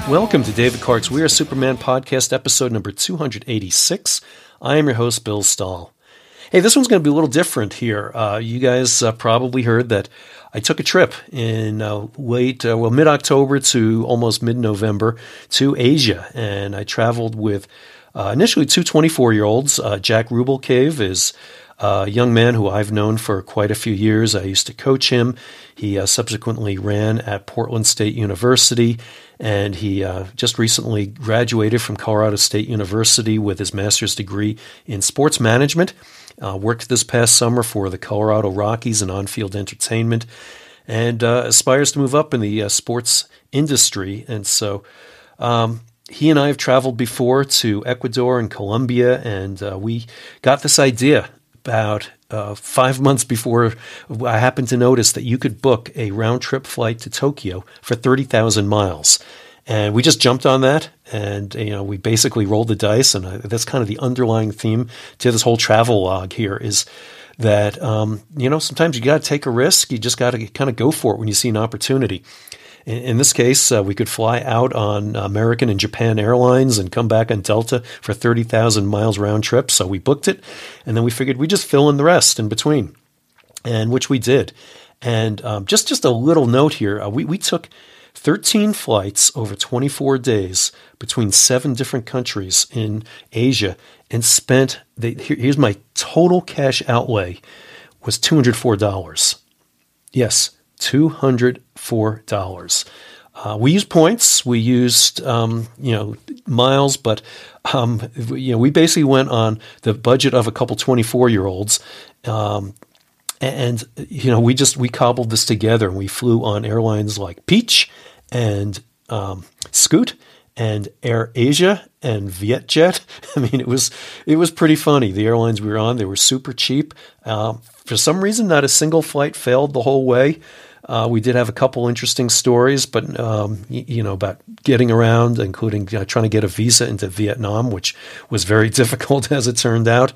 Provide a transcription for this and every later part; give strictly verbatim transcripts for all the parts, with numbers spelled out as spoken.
Welcome to David Clark's We Are Superman podcast, episode number two eighty-six. I am your host, Bill Stahl. Hey, this one's going to be a little different here. Uh, you guys uh, probably heard that I took a trip in uh, late, uh, well, mid-October to almost mid-November to Asia, and I traveled with uh, initially two twenty-four-year-olds. Uh, Jack Rubalcave is a young man who I've known for quite a few years. I used to coach him. He uh, subsequently ran at Portland State University, and he uh, just recently graduated from Colorado State University with his master's degree in sports management. Uh, worked this past summer for the Colorado Rockies in on-field entertainment, and uh, aspires to move up in the uh, sports industry. And so um, he and I have traveled before to Ecuador and Colombia, and uh, we got this idea about uh, five months before I happened to notice that you could book a round-trip flight to Tokyo for thirty thousand miles. And we just jumped on that, and you know, we basically rolled the dice, and I, that's kind of the underlying theme to this whole travel log here is that, um, you know, sometimes you got to take a risk. You just got to kind of go for it when you see an opportunity. In, in this case, uh, we could fly out on American and Japan Airlines and come back on Delta for thirty thousand miles round trip. So we booked it, and then we figured we just fill in the rest in between, and which we did. And um, just, just a little note here, uh, we, we took thirteen flights over twenty-four days between seven different countries in Asia and spent, the, here, here's my total cash outlay, was two hundred four dollars. Yes, two hundred four dollars. Uh, we used points, we used, um, you know, miles, but, um, you know, we basically went on the budget of a couple twenty-four-year-olds, um, and, you know, we just, we cobbled this together, and we flew on airlines like Peach and um, Scoot and Air Asia and Vietjet. I mean, it was it was pretty funny. The airlines we were on, they were super cheap. Uh, for some reason, not a single flight failed the whole way. Uh, we did have a couple interesting stories, but um, you, you know, about getting around, including you know, trying to get a visa into Vietnam, which was very difficult as it turned out.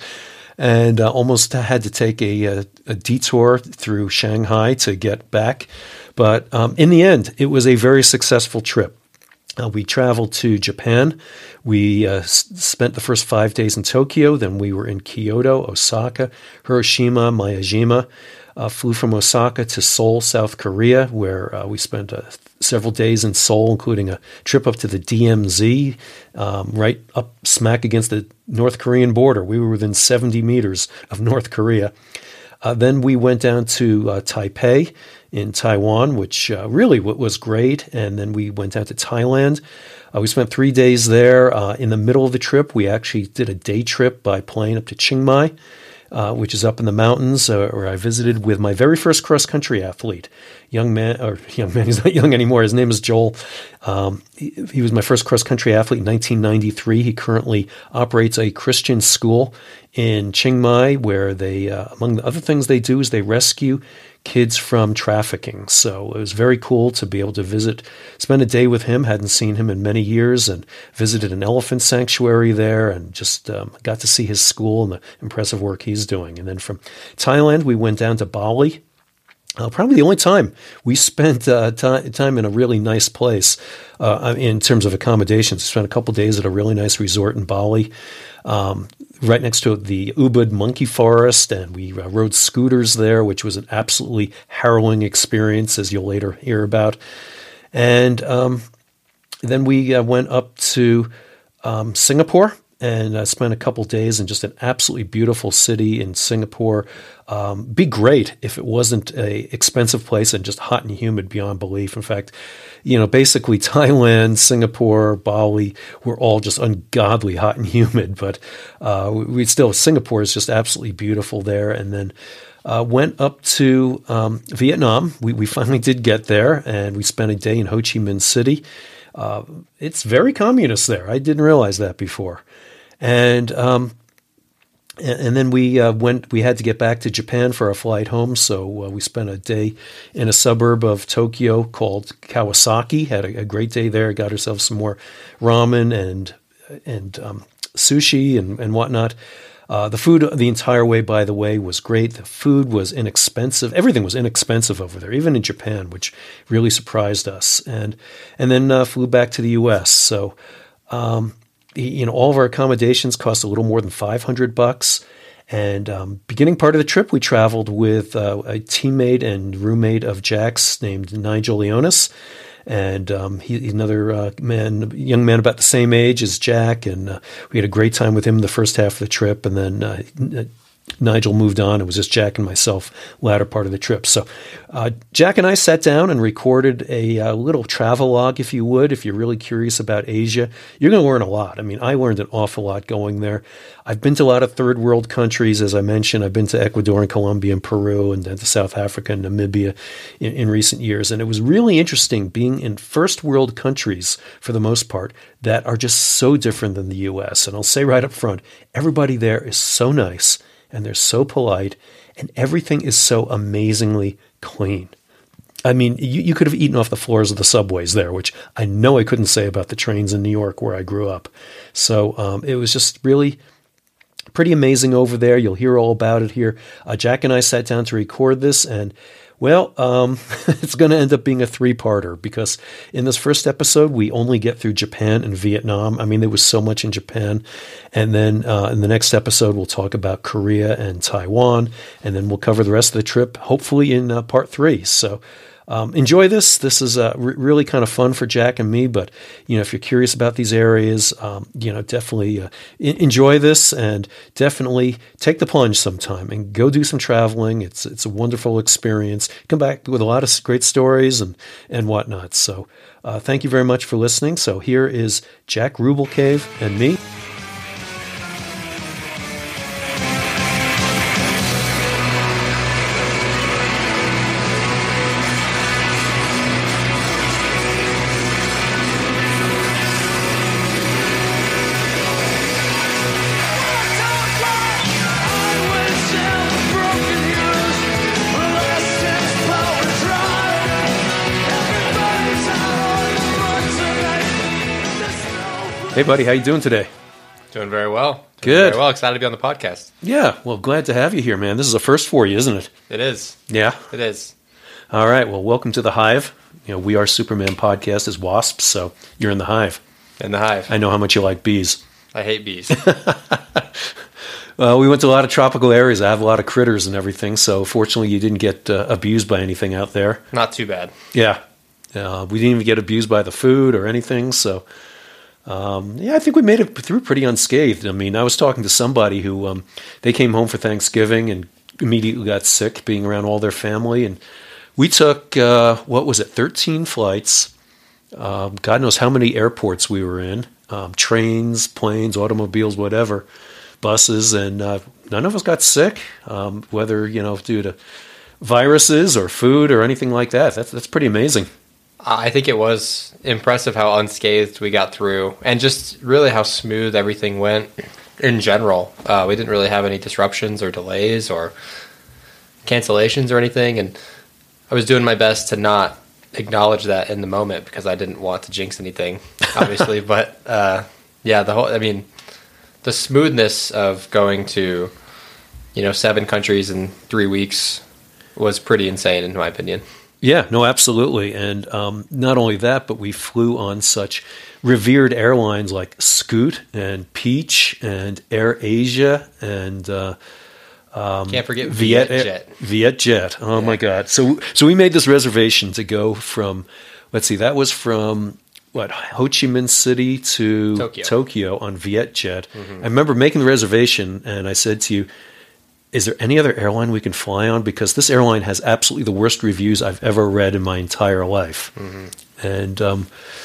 And uh, almost had to take a, a, a detour through Shanghai to get back. But um, in the end, it was a very successful trip. Uh, we traveled to Japan. We uh, s- spent the first five days in Tokyo. Then we were in Kyoto, Osaka, Hiroshima, Miyajima. Uh, flew from Osaka to Seoul, South Korea, where uh, we spent uh, several days in Seoul, including a trip up to the D M Z, um, right up smack against the North Korean border. We were within seventy meters of North Korea. Uh, then we went down to uh, Taipei in Taiwan, which uh, really was great. And then we went down to Thailand. Uh, we spent three days there. Uh, in the middle of the trip, we actually did a day trip by plane up to Chiang Mai, Uh, which is up in the mountains, uh, where I visited with my very first cross-country athlete, young man, or young man, he's not young anymore. His name is Joel. Um, he, he was my first cross-country athlete in nineteen ninety-three. He currently operates a Christian school in Chiang Mai, where they, uh, among the other things they do, is they rescue kids from trafficking. So it was very cool to be able to visit, spend a day with him. Hadn't seen him in many years, and visited an elephant sanctuary there, and just um, got to see his school and the impressive work he's doing. And then from Thailand, we went down to Bali. Uh, probably the only time we spent uh, t- time in a really nice place uh, in terms of accommodations. We spent a couple days at a really nice resort in Bali, um, right next to the Ubud Monkey Forest, and we uh, rode scooters there, which was an absolutely harrowing experience, as you'll later hear about. And um, then we uh, went up to um, Singapore, and uh, spent a couple days in just an absolutely beautiful city in Singapore. Um, be great if it wasn't a expensive place and just hot and humid beyond belief. In fact, you know, basically Thailand, Singapore, Bali were all just ungodly hot and humid. But uh, we, we still, Singapore is just absolutely beautiful there. And then uh, went up to um, Vietnam. We, we finally did get there, and we spent a day in Ho Chi Minh City. Uh, it's very communist there. I didn't realize that before. And um, and then we uh, went. We had to get back to Japan for our flight home, so uh, we spent a day in a suburb of Tokyo called Kawasaki. Had a, a great day there. Got ourselves some more ramen and and um, sushi and, and whatnot. Uh, the food the entire way, by the way, was great. The food was inexpensive. Everything was inexpensive over there, even in Japan, which really surprised us. And and then uh, flew back to the U S. So, um, you know, all of our accommodations cost a little more than five hundred bucks. And um, beginning part of the trip, we traveled with uh, a teammate and roommate of Jack's named Nigel Leonis. And um, he, he's another uh, man, young man about the same age as Jack, and uh, we had a great time with him the first half of the trip. And then uh, Nigel moved on. It was just Jack and myself latter part of the trip. So uh, Jack and I sat down and recorded a uh, little travel log, if you would. If you're really curious about Asia, you're going to learn a lot. I mean, I learned an awful lot going there. I've been to a lot of third world countries, as I mentioned. I've been to Ecuador and Colombia and Peru and then to South Africa and Namibia in, in recent years. And it was really interesting being in first world countries, for the most part, that are just so different than the U S. And I'll say right up front, everybody there is so nice. And they're so polite, and everything is so amazingly clean. I mean, you, you could have eaten off the floors of the subways there, which I know I couldn't say about the trains in New York where I grew up. So um, it was just really pretty amazing over there. You'll hear all about it here. Uh, Jack and I sat down to record this, and well, um, it's going to end up being a three-parter because in this first episode, we only get through Japan and Vietnam. I mean, there was so much in Japan. And then uh, in the next episode, we'll talk about Korea and Taiwan, and then we'll cover the rest of the trip, hopefully in uh, part three. So um, enjoy this. This is uh, re- really kind of fun for Jack and me, but, you know, if you're curious about these areas, um, you know, definitely uh, I- enjoy this and definitely take the plunge sometime and go do some traveling. It's it's a wonderful experience. Come back with a lot of great stories and, and whatnot. So uh, thank you very much for listening. So here is Jack Rubalcave and me. Hey, buddy, how you doing today? Doing very well. Doing Good. Very well. Excited to be on the podcast. Yeah, well, glad to have you here, man. This is a first for you, isn't it? It is. Yeah. It is. All right, well, welcome to the Hive. You know, We Are Superman podcast is wasps, so you're in the Hive. In the Hive. I know how much you like bees. I hate bees. Well, we went to a lot of tropical areas. I have a lot of critters and everything, so fortunately you didn't get uh, abused by anything out there. Not too bad. Yeah. Uh, we didn't even get abused by the food or anything, so... Um, yeah, I think we made it through pretty unscathed. I mean, I was talking to somebody who, um, they came home for Thanksgiving and immediately got sick being around all their family. And we took, uh, what was it, thirteen flights. Um, God knows how many airports we were in. Um, trains, planes, automobiles, whatever, buses. And uh, none of us got sick, um, whether, you know, due to viruses or food or anything like that. That's, that's pretty amazing. I think it was impressive how unscathed we got through and just really how smooth everything went in general. Uh, we didn't really have any disruptions or delays or cancellations or anything. And I was doing my best to not acknowledge that in the moment because I didn't want to jinx anything, obviously. But uh, yeah, the whole, I mean, the smoothness of going to, you know, seven countries in three weeks was pretty insane in my opinion. Yeah, no, absolutely. And um, not only that, but we flew on such revered airlines like Scoot and Peach and Air Asia and uh, um, can't forget VietJet. VietJet. Oh, yeah. my God. So so we made this reservation to go from, let's see, that was from, what, Ho Chi Minh City to Tokyo, Tokyo on VietJet. Mm-hmm. I remember making the reservation, and I said to you, is there any other airline we can fly on? Because this airline has absolutely the worst reviews I've ever read in my entire life. Mm-hmm. And um,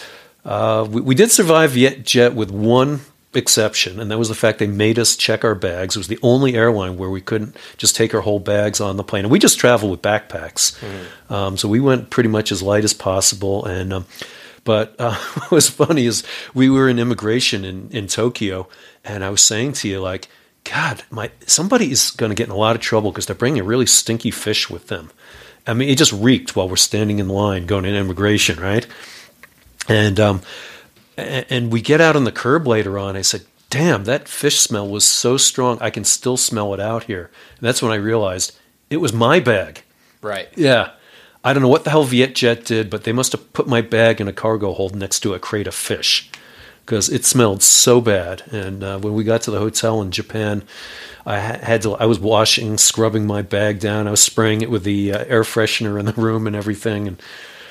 uh, we, we did survive VietJet with one exception, and that was the fact they made us check our bags. It was the only airline where we couldn't just take our whole bags on the plane. And we just traveled with backpacks. Mm-hmm. Um, so we went pretty much as light as possible. And um, But uh, what was funny is we were in immigration in, in Tokyo, and I was saying to you, like, God, my somebody is going to get in a lot of trouble because they're bringing a really stinky fish with them. I mean, it just reeked while we're standing in line going in immigration, right? And um, and we get out on the curb later on. I said, damn, that fish smell was so strong. I can still smell it out here. And that's when I realized it was my bag. Right. Yeah. I don't know what the hell Vietjet did, but they must have put my bag in a cargo hold next to a crate of fish because it smelled so bad. And uh, when we got to the hotel in Japan, I had to. I was washing, scrubbing my bag down. I was spraying it with the uh, air freshener in the room and everything, and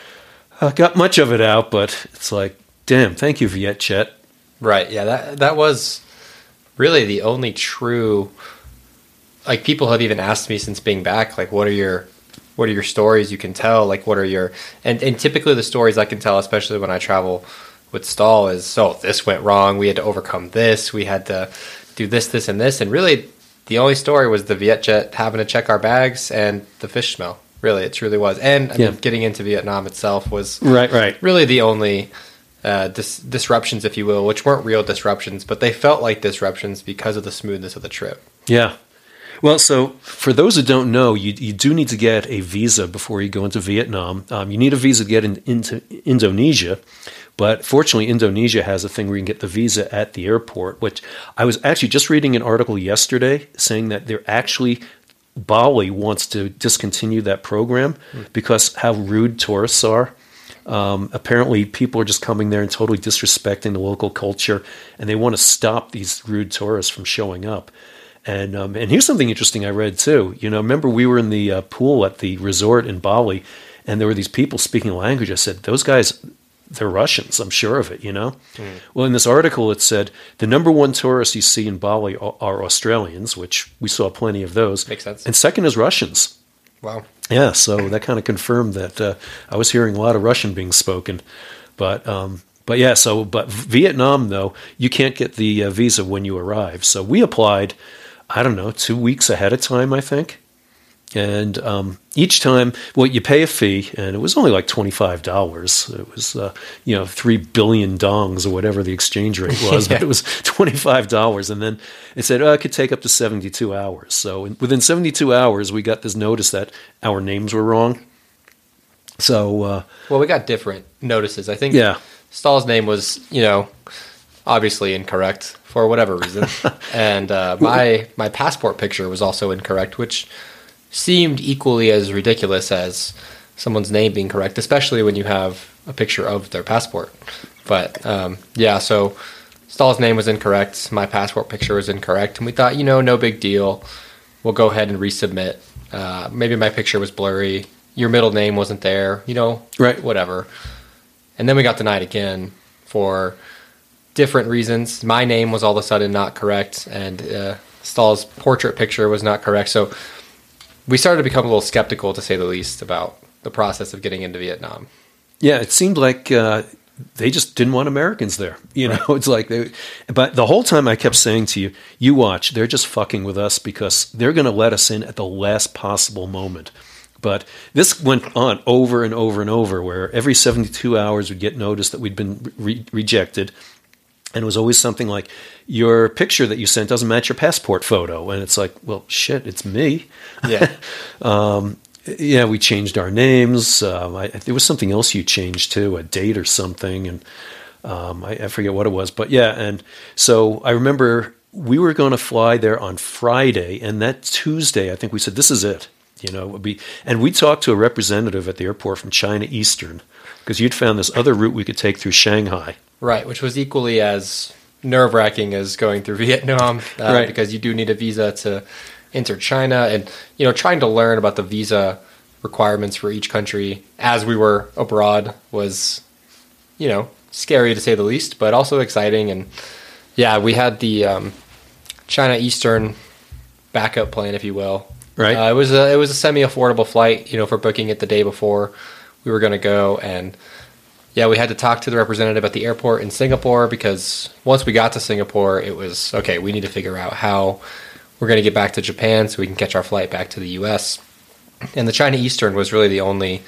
I got much of it out. But it's like, damn, thank you, Vietjet. Right. Yeah. That that was really the only true. Like, people have even asked me since being back, like, what are your what are your stories you can tell? Like, what are your and and typically the stories I can tell, especially when I travel with Stahl, is so this went wrong. We had to overcome this. We had to do this, this, and this, and really. The only story was the Vietjet having to check our bags and the fish smell. Really, it truly was. And I yeah. mean, getting into Vietnam itself was right, right. really the only uh, dis- disruptions, if you will, which weren't real disruptions, but they felt like disruptions because of the smoothness of the trip. Yeah. Well, so for those who don't know, you you do need to get a visa before you go into Vietnam. Um, you need a visa to get in, into Indonesia. But fortunately, Indonesia has a thing where you can get the visa at the airport, which I was actually just reading an article yesterday saying that they're actually, Bali wants to discontinue that program mm. because how rude tourists are. Um, apparently, people are just coming there and totally disrespecting the local culture, and they want to stop these rude tourists from showing up. And um, and here's something interesting I read too. You know, remember we were in the uh, pool at the resort in Bali, and there were these people speaking a language. I said, those guys... they're Russians, I'm sure of it, you know? Mm. Well, in this article, it said the number one tourists you see in Bali are, are Australians, which we saw plenty of those. Makes sense. And second is Russians. Wow. Yeah, so that kind of confirmed that uh, I was hearing a lot of Russian being spoken. But, um, but yeah, so, but Vietnam, though, you can't get the uh, visa when you arrive. So we applied, I don't know, two weeks ahead of time, I think. And um, each time, well, you pay a fee, and it was only like twenty-five dollars. It was, uh, you know, three billion dongs or whatever the exchange rate was, yeah. But it was twenty-five dollars. And then it said, oh, it could take up to seventy-two hours. So in, within seventy-two hours, we got this notice that our names were wrong. So, uh, well, we got different notices. I think yeah. Stahl's name was, you know, obviously incorrect for whatever reason. And uh, my my passport picture was also incorrect, which seemed equally as ridiculous as someone's name being correct, especially when you have a picture of their passport. But um, yeah, so Stahl's name was incorrect. My passport picture was incorrect. And we thought, you know, no big deal. We'll go ahead and resubmit. Uh, maybe my picture was blurry. Your middle name wasn't there, you know, right? Whatever. And then we got denied again for different reasons. My name was all of a sudden not correct, and uh, Stahl's portrait picture was not correct. So we started to become a little skeptical, to say the least, about the process of getting into Vietnam. Yeah, it seemed like uh, they just didn't want Americans there. You know, right. It's like they. But the whole time I kept saying to you, "You watch, they're just fucking with us because they're going to let us in at the last possible moment." But this went on over and over and over, where every seventy-two hours we'd get notice that we'd been re- rejected. And it was always something like, your picture that you sent doesn't match your passport photo. And it's like, well, shit, it's me. Yeah. um, yeah, we changed our names. Um, I, there was something else you changed too, a date or something. And um, I, I forget what it was. But yeah, and so I remember we were going to fly there on Friday. And that Tuesday, I think we said, this is it. You know, it would be, and we talked to a representative at the airport from China Eastern, because you'd found this other route we could take through Shanghai. Right, which was equally as nerve-wracking as going through Vietnam, uh, right. because you do need a visa to enter China. And, you know, trying to learn about the visa requirements for each country as we were abroad was, you know, scary to say the least, but also exciting. And, yeah, we had the um, China Eastern backup plan, if you will. Right. Uh, it was a, it was a semi-affordable flight, you know, for booking it the day before we were going to go. And yeah, we had to talk to the representative at the airport in Singapore, because once we got to Singapore, it was, okay, we need to figure out how we're going to get back to Japan so we can catch our flight back to the U S. And the China Eastern was really the only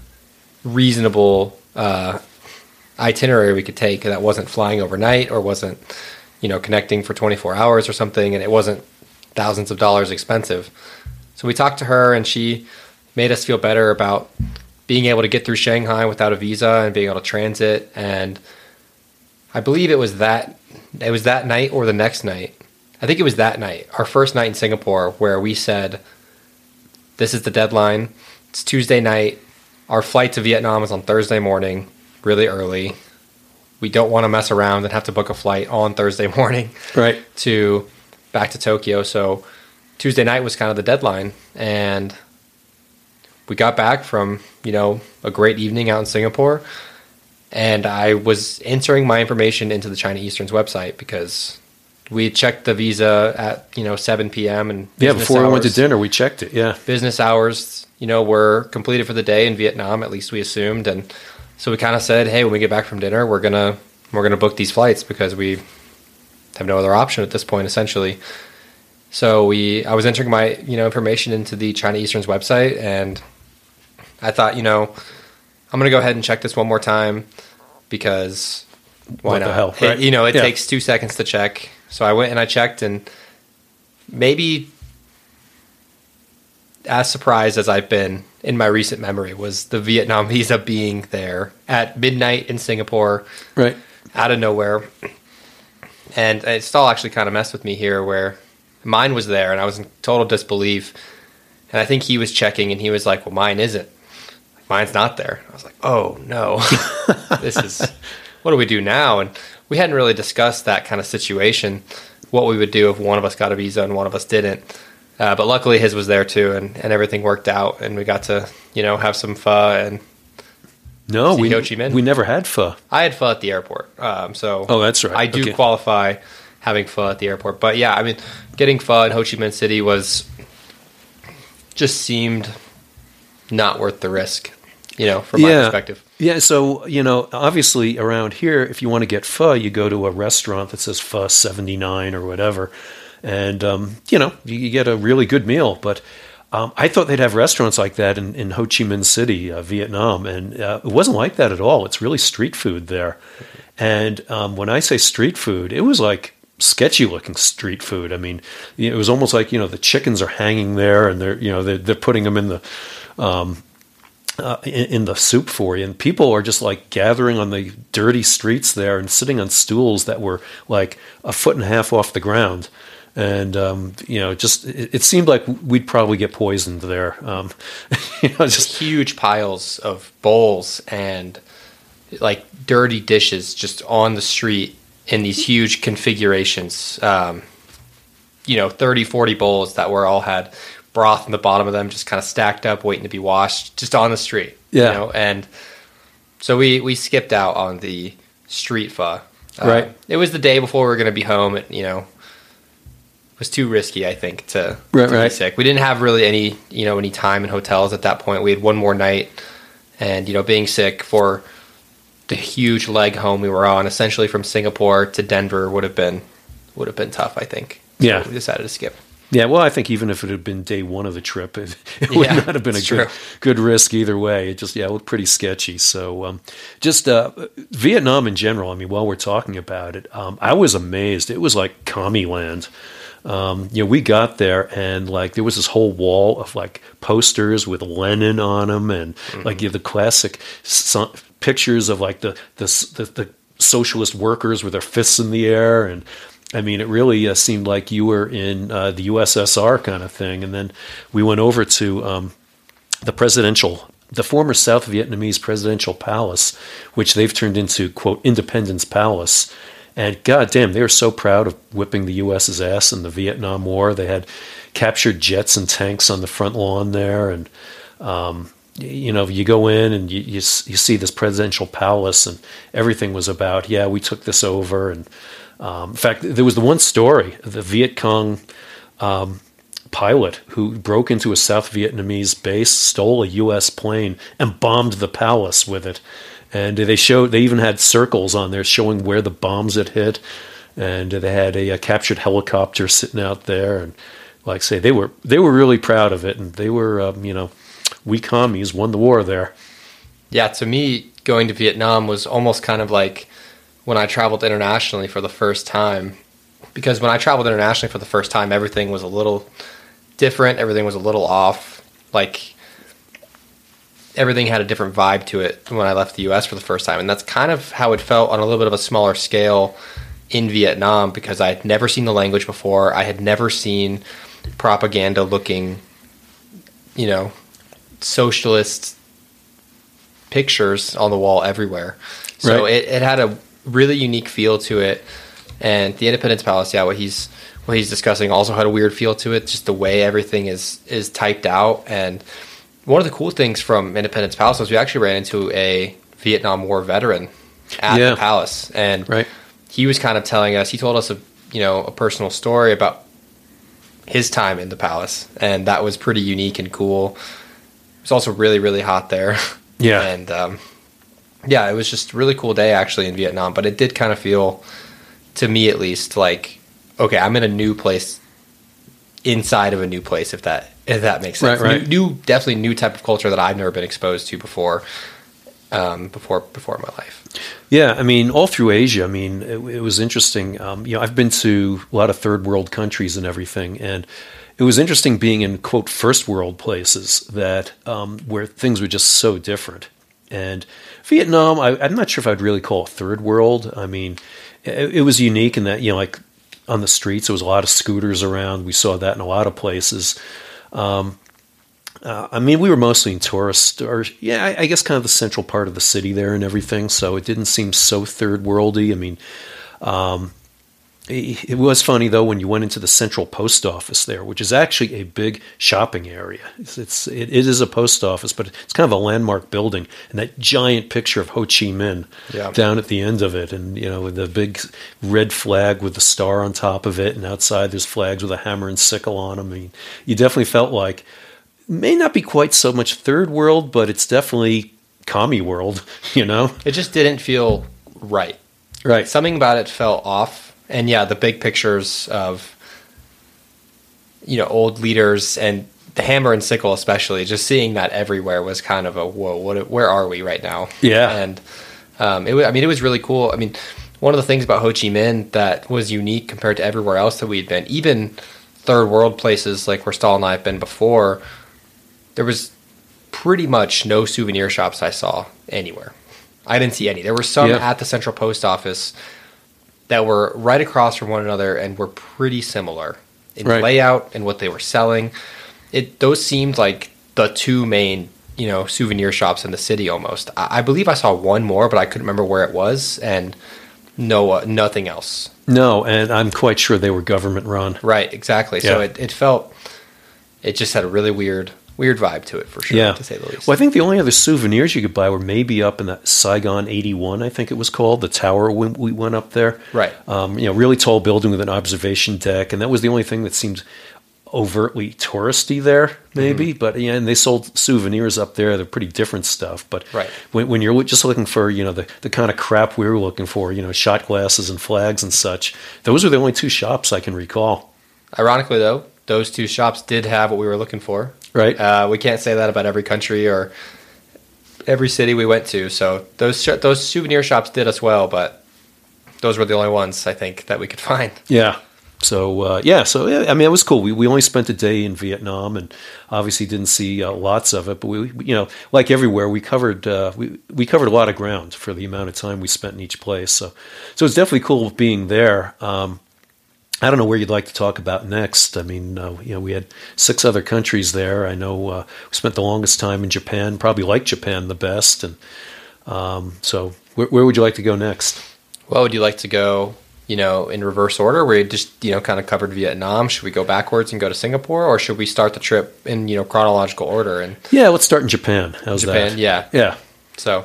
reasonable uh, itinerary we could take that wasn't flying overnight or wasn't, you know, connecting for twenty-four hours or something, and it wasn't thousands of dollars expensive. So we talked to her, and she made us feel better about being able to get through Shanghai without a visa and being able to transit. And I believe it was that it was that night or the next night. I think it was that night, our first night in Singapore, where we said, this is the deadline. It's Tuesday night. Our flight to Vietnam is on Thursday morning, really early. We don't want to mess around and have to book a flight on Thursday morning right to back to Tokyo. So Tuesday night was kind of the deadline. And we got back from, you know, a great evening out in Singapore. And I was entering my information into the China Eastern's website because we checked the visa at, you know, seven p.m. and yeah, before hours, we went to dinner, we checked it. Yeah. Business hours, you know, were completed for the day in Vietnam, at least we assumed. And so we kind of said, hey, when we get back from dinner, we're going to we're going to book these flights because we have no other option at this point, essentially. So we I was entering my, you know, information into the China Eastern's website, and I thought, you know, I'm going to go ahead and check this one more time because why what not? The hell, right? It, you know, it yeah. takes two seconds to check. So I went and I checked, and maybe as surprised as I've been in my recent memory was the Vietnam visa being there at midnight in Singapore, right, out of nowhere. And it still actually kind of messed with me here where mine was there and I was in total disbelief. And I think he was checking and he was like, well, mine isn't. Mine's not there. I was like, oh no, this is, what do we do now? And we hadn't really discussed that kind of situation, what we would do if one of us got a visa and one of us didn't. Uh, but luckily his was there too, and, and everything worked out, and we got to, you know, have some pho and no, see we Ho Chi Minh. we never had pho. I had pho at the airport, um, so oh, that's right. I do okay. qualify having pho at the airport. But yeah, I mean, getting pho in Ho Chi Minh City was just seemed not worth the risk, you know, from my yeah. perspective. Yeah, so, you know, obviously around here, if you want to get pho, you go to a restaurant that says pho seventy-nine or whatever. And, um, you know, you, you get a really good meal. But um, I thought they'd have restaurants like that in, in Ho Chi Minh City, uh, Vietnam. And uh, it wasn't like that at all. It's really street food there. And um, when I say street food, it was like sketchy looking street food. I mean, it was almost like, you know, the chickens are hanging there and they're, you know, they're, they're putting them in the... Um, Uh, in, in the soup for you, and people are just like gathering on the dirty streets there and sitting on stools that were like a foot and a half off the ground, and um, you know, just it, it seemed like we'd probably get poisoned there. Um, you know, just huge piles of bowls and like dirty dishes just on the street in these huge configurations. Um, you know, thirty, forty bowls that were all had broth in the bottom of them, just kind of stacked up, waiting to be washed, just on the street. Yeah. You know? And so we, we skipped out on the street pho. Uh, right. It was the day before we were going to be home. It, you know, it was too risky, I think, to, right, to right. be sick. We didn't have really any, you know, any time in hotels at that point. We had one more night, and, you know, being sick for the huge leg home we were on, essentially from Singapore to Denver, would have been would have been tough, I think. So yeah. we decided to skip. Yeah, well, I think even if it had been day one of the trip, it, it would Yeah, not have been a good, good risk either way. It just, yeah, it looked pretty sketchy. So um, just uh, Vietnam in general, I mean, while we're talking about it, um, I was amazed. It was like commie land. Um, you know, we got there and like there was this whole wall of like posters with Lenin on them and mm-hmm. like you know, the classic so- pictures of like the, the, the, the socialist workers with their fists in the air. And I mean, it really uh, seemed like you were in uh, the U S S R kind of thing. And then we went over to um, the presidential, the former South Vietnamese presidential palace, which they've turned into, quote, Independence Palace. And goddamn, they were so proud of whipping the U S's ass in the Vietnam War. They had captured jets and tanks on the front lawn there. And, um, you know, you go in and you, you, you see this presidential palace and everything was about, yeah, we took this over. And Um, in fact, there was the one story, the Viet Cong um, pilot who broke into a South Vietnamese base, stole a U S plane, and bombed the palace with it. And they showed, they even had circles on there showing where the bombs had hit. And they had a, a captured helicopter sitting out there. And like I say, they were they were really proud of it. And they were, um, you know, we commies won the war there. Yeah, to me, going to Vietnam was almost kind of like when I traveled internationally for the first time, because when I traveled internationally for the first time, everything was a little different. Everything was a little off. Like everything had a different vibe to it when I left the U S for the first time. And that's kind of how it felt on a little bit of a smaller scale in Vietnam, because I had never seen the language before. I had never seen propaganda looking, you know, socialist pictures on the wall everywhere. So Right. it, it had a really unique feel to it. And the Independence Palace, yeah, what he's what he's discussing also had a weird feel to it, just the way everything is is typed out. And one of the cool things from Independence Palace was we actually ran into a Vietnam War veteran at Yeah. the palace. And Right. he was kind of telling us, he told us a, you know, a personal story about his time in the palace. And that was pretty unique and cool. It was also really, really hot there. Yeah. And, um, yeah, it was just a really cool day actually in Vietnam, but it did kind of feel, to me at least, like, okay, I'm in a new place inside of a new place, if that if that makes sense. Right, right. New, new, definitely new type of culture that I've never been exposed to before, um, before before in my life. Yeah, I mean, all through Asia, I mean, it, it was interesting. Um, you know, I've been to a lot of third world countries and everything, and it was interesting being in, quote, first world places that um, where things were just so different. And Vietnam, I, I'm not sure if I'd really call it third world. I mean, it, it was unique in that, you know, like on the streets, there was a lot of scooters around. We saw that in a lot of places. Um, uh, I mean, we were mostly in tourist, or yeah, I, I guess kind of the central part of the city there and everything. So it didn't seem so third worldy. I mean, um, it, it was funny though when you went into the central post office there, which is actually a big shopping area. It's, it's it, it is a post office, but it's kind of a landmark building, and that giant picture of Ho Chi Minh Yeah. down at the end of it, and you know, with the big red flag with the star on top of it, and outside there's flags with a hammer and sickle on them. I mean, you definitely felt like, may not be quite so much third world, but it's definitely commie world, you know? It just didn't feel right. Right. Something about it felt off. And yeah, the big pictures of, you know, old leaders and the hammer and sickle especially, just seeing that everywhere was kind of a, whoa, what, where are we right now? Yeah. And um, it, wa- I mean, it was really cool. I mean, one of the things about Ho Chi Minh that was unique compared to everywhere else that we'd been, even third world places like where Stahl and I have been before, there was pretty much no souvenir shops I saw anywhere. I didn't see any. There were some Yeah. at the Central Post Office that were right across from one another and were pretty similar in Right. layout and what they were selling. It those seemed like the two main, you know, souvenir shops in the city almost. I, I believe I saw one more, but I couldn't remember where it was, and no, uh, nothing else. No, and I'm quite sure they were government run. Right, exactly. So Yeah. it, it felt, it just had a really weird, weird vibe to it for sure, Yeah. to say the least. Well, I think the only other souvenirs you could buy were maybe up in that Saigon eighty-one, I think it was called, the tower when we went up there. Right. Um, you know, really tall building with an observation deck, and that was the only thing that seemed overtly touristy there, maybe. Mm-hmm. But yeah, and they sold souvenirs up there. They're pretty different stuff. But Right. when, when you're just looking for, you know, the, the kind of crap we were looking for, you know, shot glasses and flags and such, those are the only two shops I can recall. Ironically, though, those two shops did have what we were looking for. Right. Uh, we can't say that about every country or every city we went to. So those sh- those souvenir shops did us well, but those were the only ones I think that we could find. Yeah. So uh, yeah, so yeah, I mean, it was cool. We we only spent a day in Vietnam, and obviously didn't see uh, lots of it. But we, we- you know, like everywhere, we covered uh, we we covered a lot of ground for the amount of time we spent in each place. So so it's definitely cool being there. Um, I don't know where you'd like to talk about next. I mean, uh, you know, we had six other countries there. I know uh, we spent the longest time in Japan. Probably like Japan the best. And um, so, where, where would you like to go next? Well, would you like to go, you know, in reverse order where you just, you know, kind of covered Vietnam? Should we go backwards and go to Singapore, or should we start the trip in, you know, chronological order? And Yeah, let's start in Japan. How's Japan, that? yeah. Yeah. So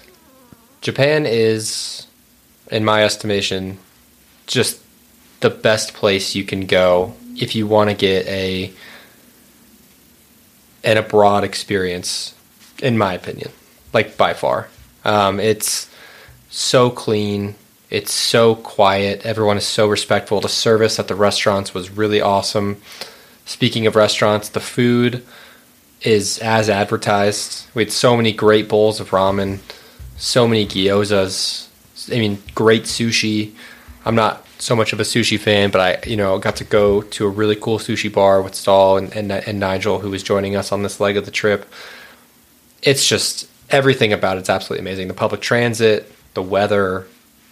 Japan is, in my estimation, just the best place you can go if you want to get a an abroad experience, in my opinion, like by far. Um, it's so clean. It's so quiet. Everyone is so respectful. The service at the restaurants was really awesome. Speaking of restaurants, the food is as advertised. We had so many great bowls of ramen, so many gyozas. I mean, great sushi. I'm not so much of a sushi fan, but I, you know, got to go to a really cool sushi bar with Stahl and, and, and Nigel, who was joining us on this leg of the trip. it's just everything about it's absolutely amazing. The public transit, the weather.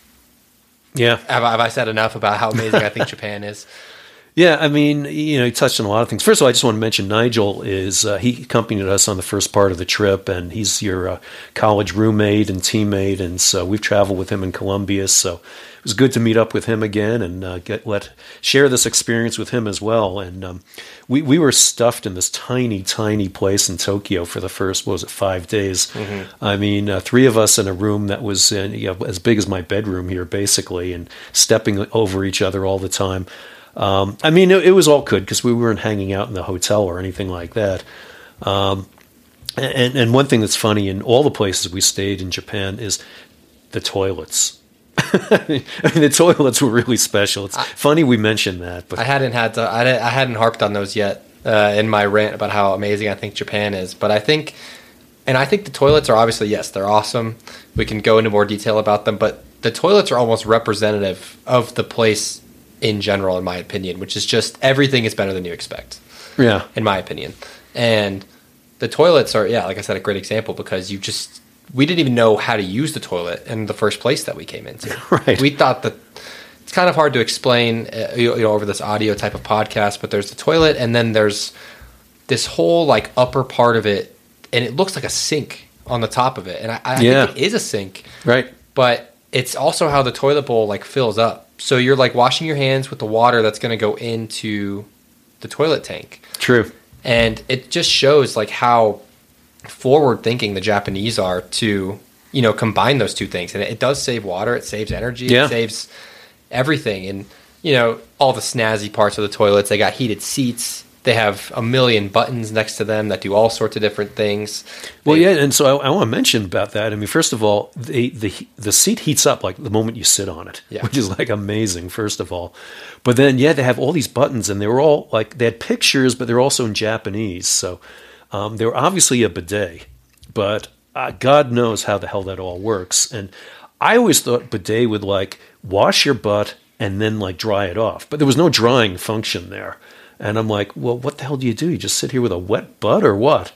Yeah. Have, have I said enough about how amazing I think Japan is? Yeah, I mean, you know, he touched on a lot of things. First of all, I just want to mention Nigel is, uh, he accompanied us on the first part of the trip, and he's your uh, college roommate and teammate, and so we've traveled with him in Colombia, so it was good to meet up with him again and uh, get let share this experience with him as well. And um, we, we were stuffed in this tiny, tiny place in Tokyo for the first, what was it, five days. Mm-hmm. I mean, uh, three of us in a room that was in, you know, as big as my bedroom here, basically, and stepping over each other all the time. Um, I mean, it, it was all good because we weren't hanging out in the hotel or anything like that. Um, and, and one thing that's funny in all the places we stayed in Japan is the toilets. I mean, the toilets were really special. It's I, funny we mentioned that, but I hadn't had to, I, I hadn't harped on those yet uh, in my rant about how amazing I think Japan is. But I think, and I think the toilets are obviously, yes, they're awesome. We can go into more detail about them, but the toilets are almost representative of the place in general, in my opinion, which is just everything is better than you expect. Yeah. In my opinion. And the toilets are, yeah, like I said, a great example because you just, we didn't even know how to use the toilet in the first place that we came into. Right. We thought that it's kind of hard to explain, uh, you know, over this audio type of podcast, but there's the toilet and then there's this whole like upper part of it and it looks like a sink on the top of it. And I, I yeah. think it is a sink. Right. But it's also how the toilet bowl like fills up. So you're like washing your hands with the water that's going to go into the toilet tank. True. And it just shows like how forward thinking the Japanese are to, you know, combine those two things. And it does save water. It saves energy. Yeah. It saves everything. And, you know, all the snazzy parts of the toilets, they got heated seats. They have a million buttons next to them that do all sorts of different things. Well, they, yeah, and so I, I want to mention about that. I mean, first of all, the the the seat heats up like the moment you sit on it, yeah. which is like amazing. First of all, but then yeah, they have all these buttons, and they were all like they had pictures, but they're also in Japanese. So um, they were obviously a bidet, but uh, God knows how the hell that all works. And I always thought bidet would like wash your butt and then like dry it off, but there was no drying function there. And I'm like, well, what the hell do you do? You just sit here with a wet butt or what?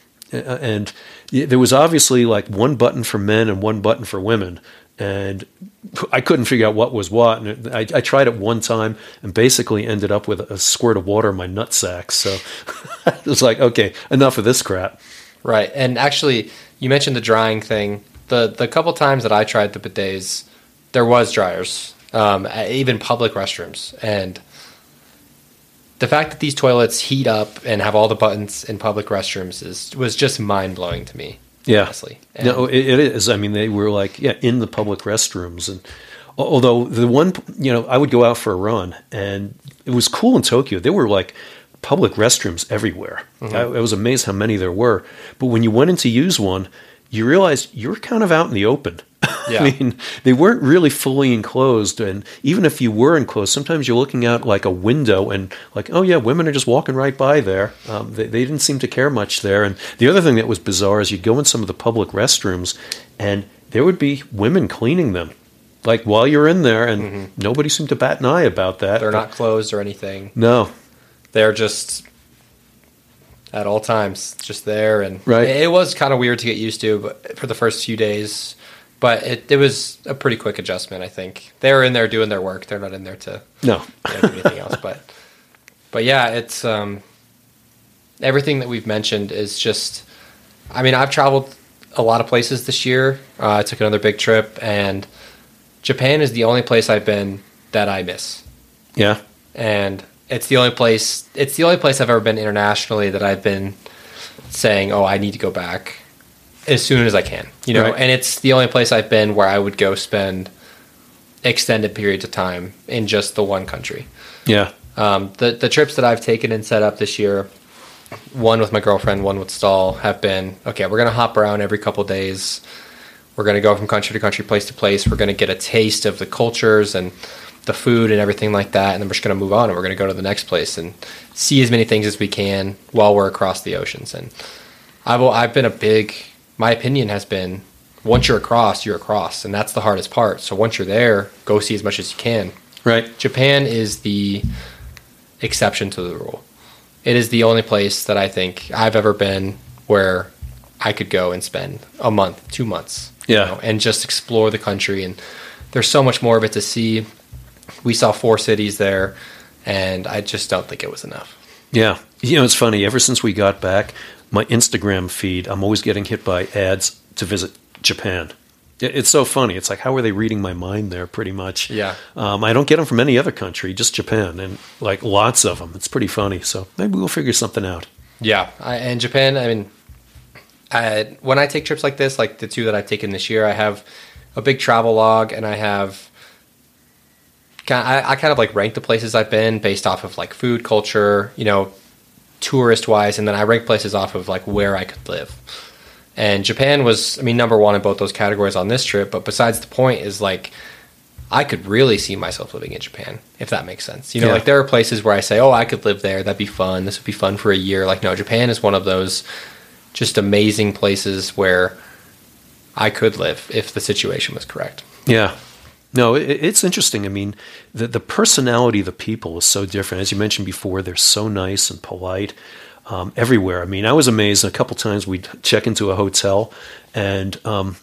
And there was obviously like one button for men and one button for women. And I couldn't figure out what was what. And I, I tried it one time and basically ended up with a squirt of water in my nutsack. So it was like, okay, enough of this crap. Right. And actually, you mentioned the drying thing. The the couple times that I tried the bidets, there was dryers, um, even public restrooms. And the fact that these toilets heat up and have all the buttons in public restrooms is was just mind-blowing to me. Yeah. Honestly. And no, it, it is. I mean, they were like, yeah, in the public restrooms. And although the one, you know, I would go out for a run and it was cool in Tokyo. There were like public restrooms everywhere. Mm-hmm. I, I was amazed how many there were. But when you went in to use one, you realized you're kind of out in the open. Yeah. I mean, they weren't really fully enclosed. And even if you were enclosed, sometimes you're looking out like a window and like, oh, yeah, women are just walking right by there. Um, they, they didn't seem to care much there. And the other thing that was bizarre is you'd go in some of the public restrooms and there would be women cleaning them. Like while you're in there, and mm-hmm. nobody seemed to bat an eye about that. They're not closed or anything. No. They're just at all times just there. And right. it was kind of weird to get used to but for the first few days. But it, it was a pretty quick adjustment, I think. They're in there doing their work. They're not in there to no. you know, do anything else. But, but yeah, it's um, everything that we've mentioned is just, I mean, I've traveled a lot of places this year. Uh, I took another big trip, and Japan is the only place I've been that I miss. Yeah. And it's the only place, it's the only place I've ever been internationally that I've been saying, oh, I need to go back as soon as I can, you know, right. And it's the only place I've been where I would go spend extended periods of time in just the one country. Yeah. Um, the the trips that I've taken and set up this year, one with my girlfriend, one with Stahl, have been, okay, we're going to hop around every couple days. We're going to go from country to country, place to place. We're going to get a taste of the cultures and the food and everything like that. And then we're just going to move on and we're going to go to the next place and see as many things as we can while we're across the oceans. And I've, I've been a big... My opinion has been, once you're across, you're across, and that's the hardest part. So once you're there, go see as much as you can. Right. Japan is the exception to the rule. It is the only place that I think I've ever been where I could go and spend a month, two months, Yeah. you know, and just explore the country. And there's so much more of it to see. We saw four cities there, and I just don't think it was enough. Yeah. You know, it's funny. Ever since we got back, my Instagram feed, I'm always getting hit by ads to visit Japan. It- It's so funny. It's like, how are they reading my mind there, pretty much? Yeah. Um, I don't get them from any other country, just Japan, and like lots of them. It's pretty funny. So maybe we'll figure something out. Yeah, I, and Japan. I mean, I, when I take trips like this, like the two that I've taken this year, I have a big travel log, and I have. I, I kind of like rank the places I've been based off of like food, culture, you know, tourist wise, and then I rank places off of like where I could live. And Japan was, I mean, number one in both those categories on this trip. But besides the point is like, I could really see myself living in Japan, if that makes sense. You know, Yeah. like there are places where I say, oh, I could live there. That'd be fun. This would be fun for a year. Like, no, Japan is one of those just amazing places where I could live if the situation was correct. Yeah. No, it, it's interesting. I mean, the, the personality of the people is so different. As you mentioned before, they're so nice and polite um, everywhere. I mean, I was amazed a couple times we'd check into a hotel, and um,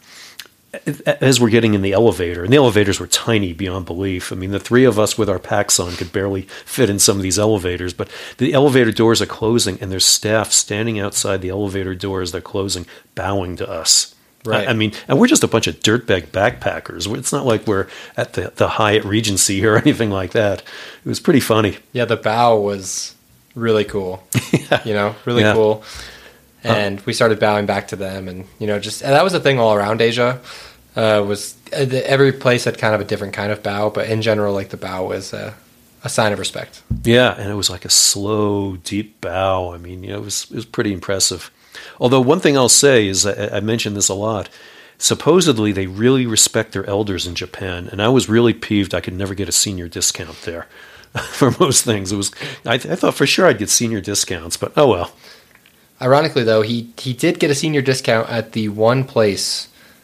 as we're getting in the elevator, and the elevators were tiny beyond belief. I mean, the three of us with our packs on could barely fit in some of these elevators, but the elevator doors are closing, and there's staff standing outside the elevator doors. They're closing, bowing to us. Right. I, I mean, and we're just a bunch of dirtbag backpackers. It's not like we're at the, the Hyatt Regency or anything like that. It was pretty funny. Yeah, the bow was really cool. Yeah. You know, really Yeah. cool. And we started bowing back to them, and you know, just and that was the thing all around Asia. Uh, was uh, the, every place had kind of a different kind of bow, but in general, like the bow was a, a sign of respect. Yeah, and it was like a slow, deep bow. I mean, you know, it was it was pretty impressive. Although one thing I'll say is, I, I mentioned this a lot, supposedly they really respect their elders in Japan, and I was really peeved I could never get a senior discount there for most things. It was I, I thought for sure I'd get senior discounts, but oh well. Ironically, though, he he did get a senior discount at the one place.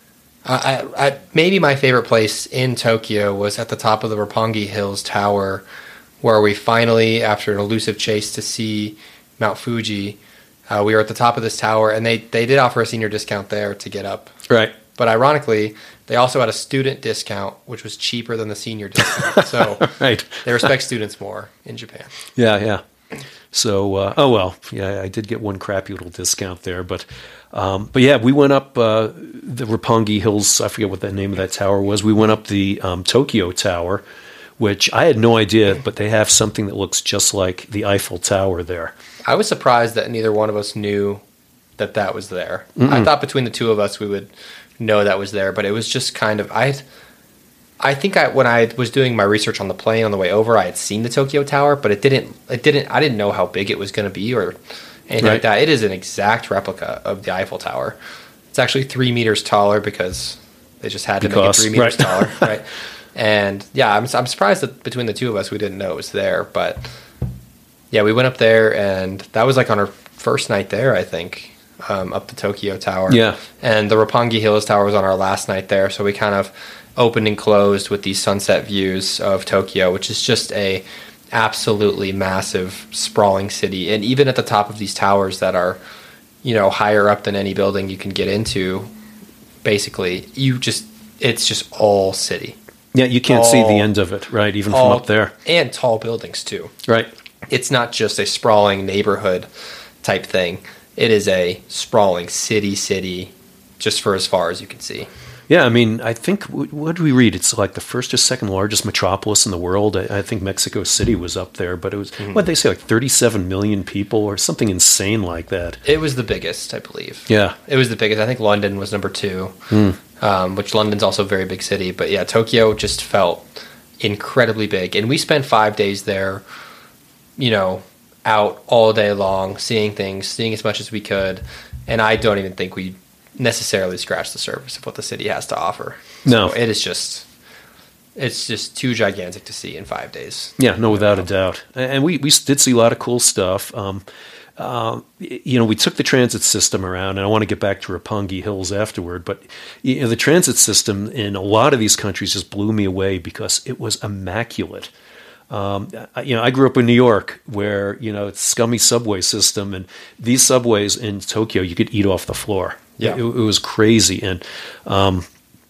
Uh, I, I, maybe my favorite place in Tokyo was at the top of the Roppongi Hills Tower, where we finally, after an elusive chase to see Mount Fuji, uh, we were at the top of this tower, and they, they did offer a senior discount there to get up. Right. But ironically, they also had a student discount, which was cheaper than the senior discount. So Right. they respect students more in Japan. Yeah, yeah. So, uh, oh well, yeah, I did get one crappy little discount there, but, um, but yeah, we went up uh, the Roppongi Hills. I forget what the name of that tower was. We went up the um, Tokyo Tower, which I had no idea, but they have something that looks just like the Eiffel Tower there. I was surprised that neither one of us knew that that was there. Mm-mm. I thought between the two of us we would know that was there, but it was just kind of I. I think I when I was doing my research on the plane on the way over, I had seen the Tokyo Tower, but it didn't. It didn't. I didn't know how big it was going to be or anything Right. like that. It is an exact replica of the Eiffel Tower. It's actually three meters taller because they just had to Because, make it three meters right. taller, right? And yeah, I'm I'm surprised that between the two of us we didn't know it was there, but yeah, we went up there, and that was like on our first night there, I think, um, up the Tokyo Tower. Yeah. And the Roppongi Hills Tower was on our last night there, so we kind of opened and closed with these sunset views of Tokyo, which is just a absolutely massive, sprawling city. And even at the top of these towers that are, you know, higher up than any building you can get into, basically, you just it's just all city. Yeah, you can't see the All- end of it, right, even from All- up there. And tall buildings, too. Right. It's not just a sprawling neighborhood type thing. It is a sprawling city, city, just for as far as you can see. Yeah, I mean, I think, what what did we read? It's like the first or second largest metropolis in the world. I, I think Mexico City was up there, but it was, Mm-hmm. what did they say, like thirty-seven million people or something insane like that. It was the biggest, I believe. Yeah. It was the biggest. I think London was number two, um, which London's also a very big city. But yeah, Tokyo just felt incredibly big. And we spent five days there, you know, out all day long, seeing things, seeing as much as we could. And I don't even think we necessarily scratched the surface of what the city has to offer. No. So it is just, it's just too gigantic to see in five days. Yeah, no, without a doubt. And we, we did see a lot of cool stuff. Um, uh, you know, we took the transit system around, and I want to get back to Roppongi Hills afterward, but you know, the transit system in a lot of these countries just blew me away because it was immaculate. Um, I- you know, I grew up in New York where, you know, it's scummy subway system, and these subways in Tokyo, you could eat off the floor. Yeah. It, it was crazy. And, um,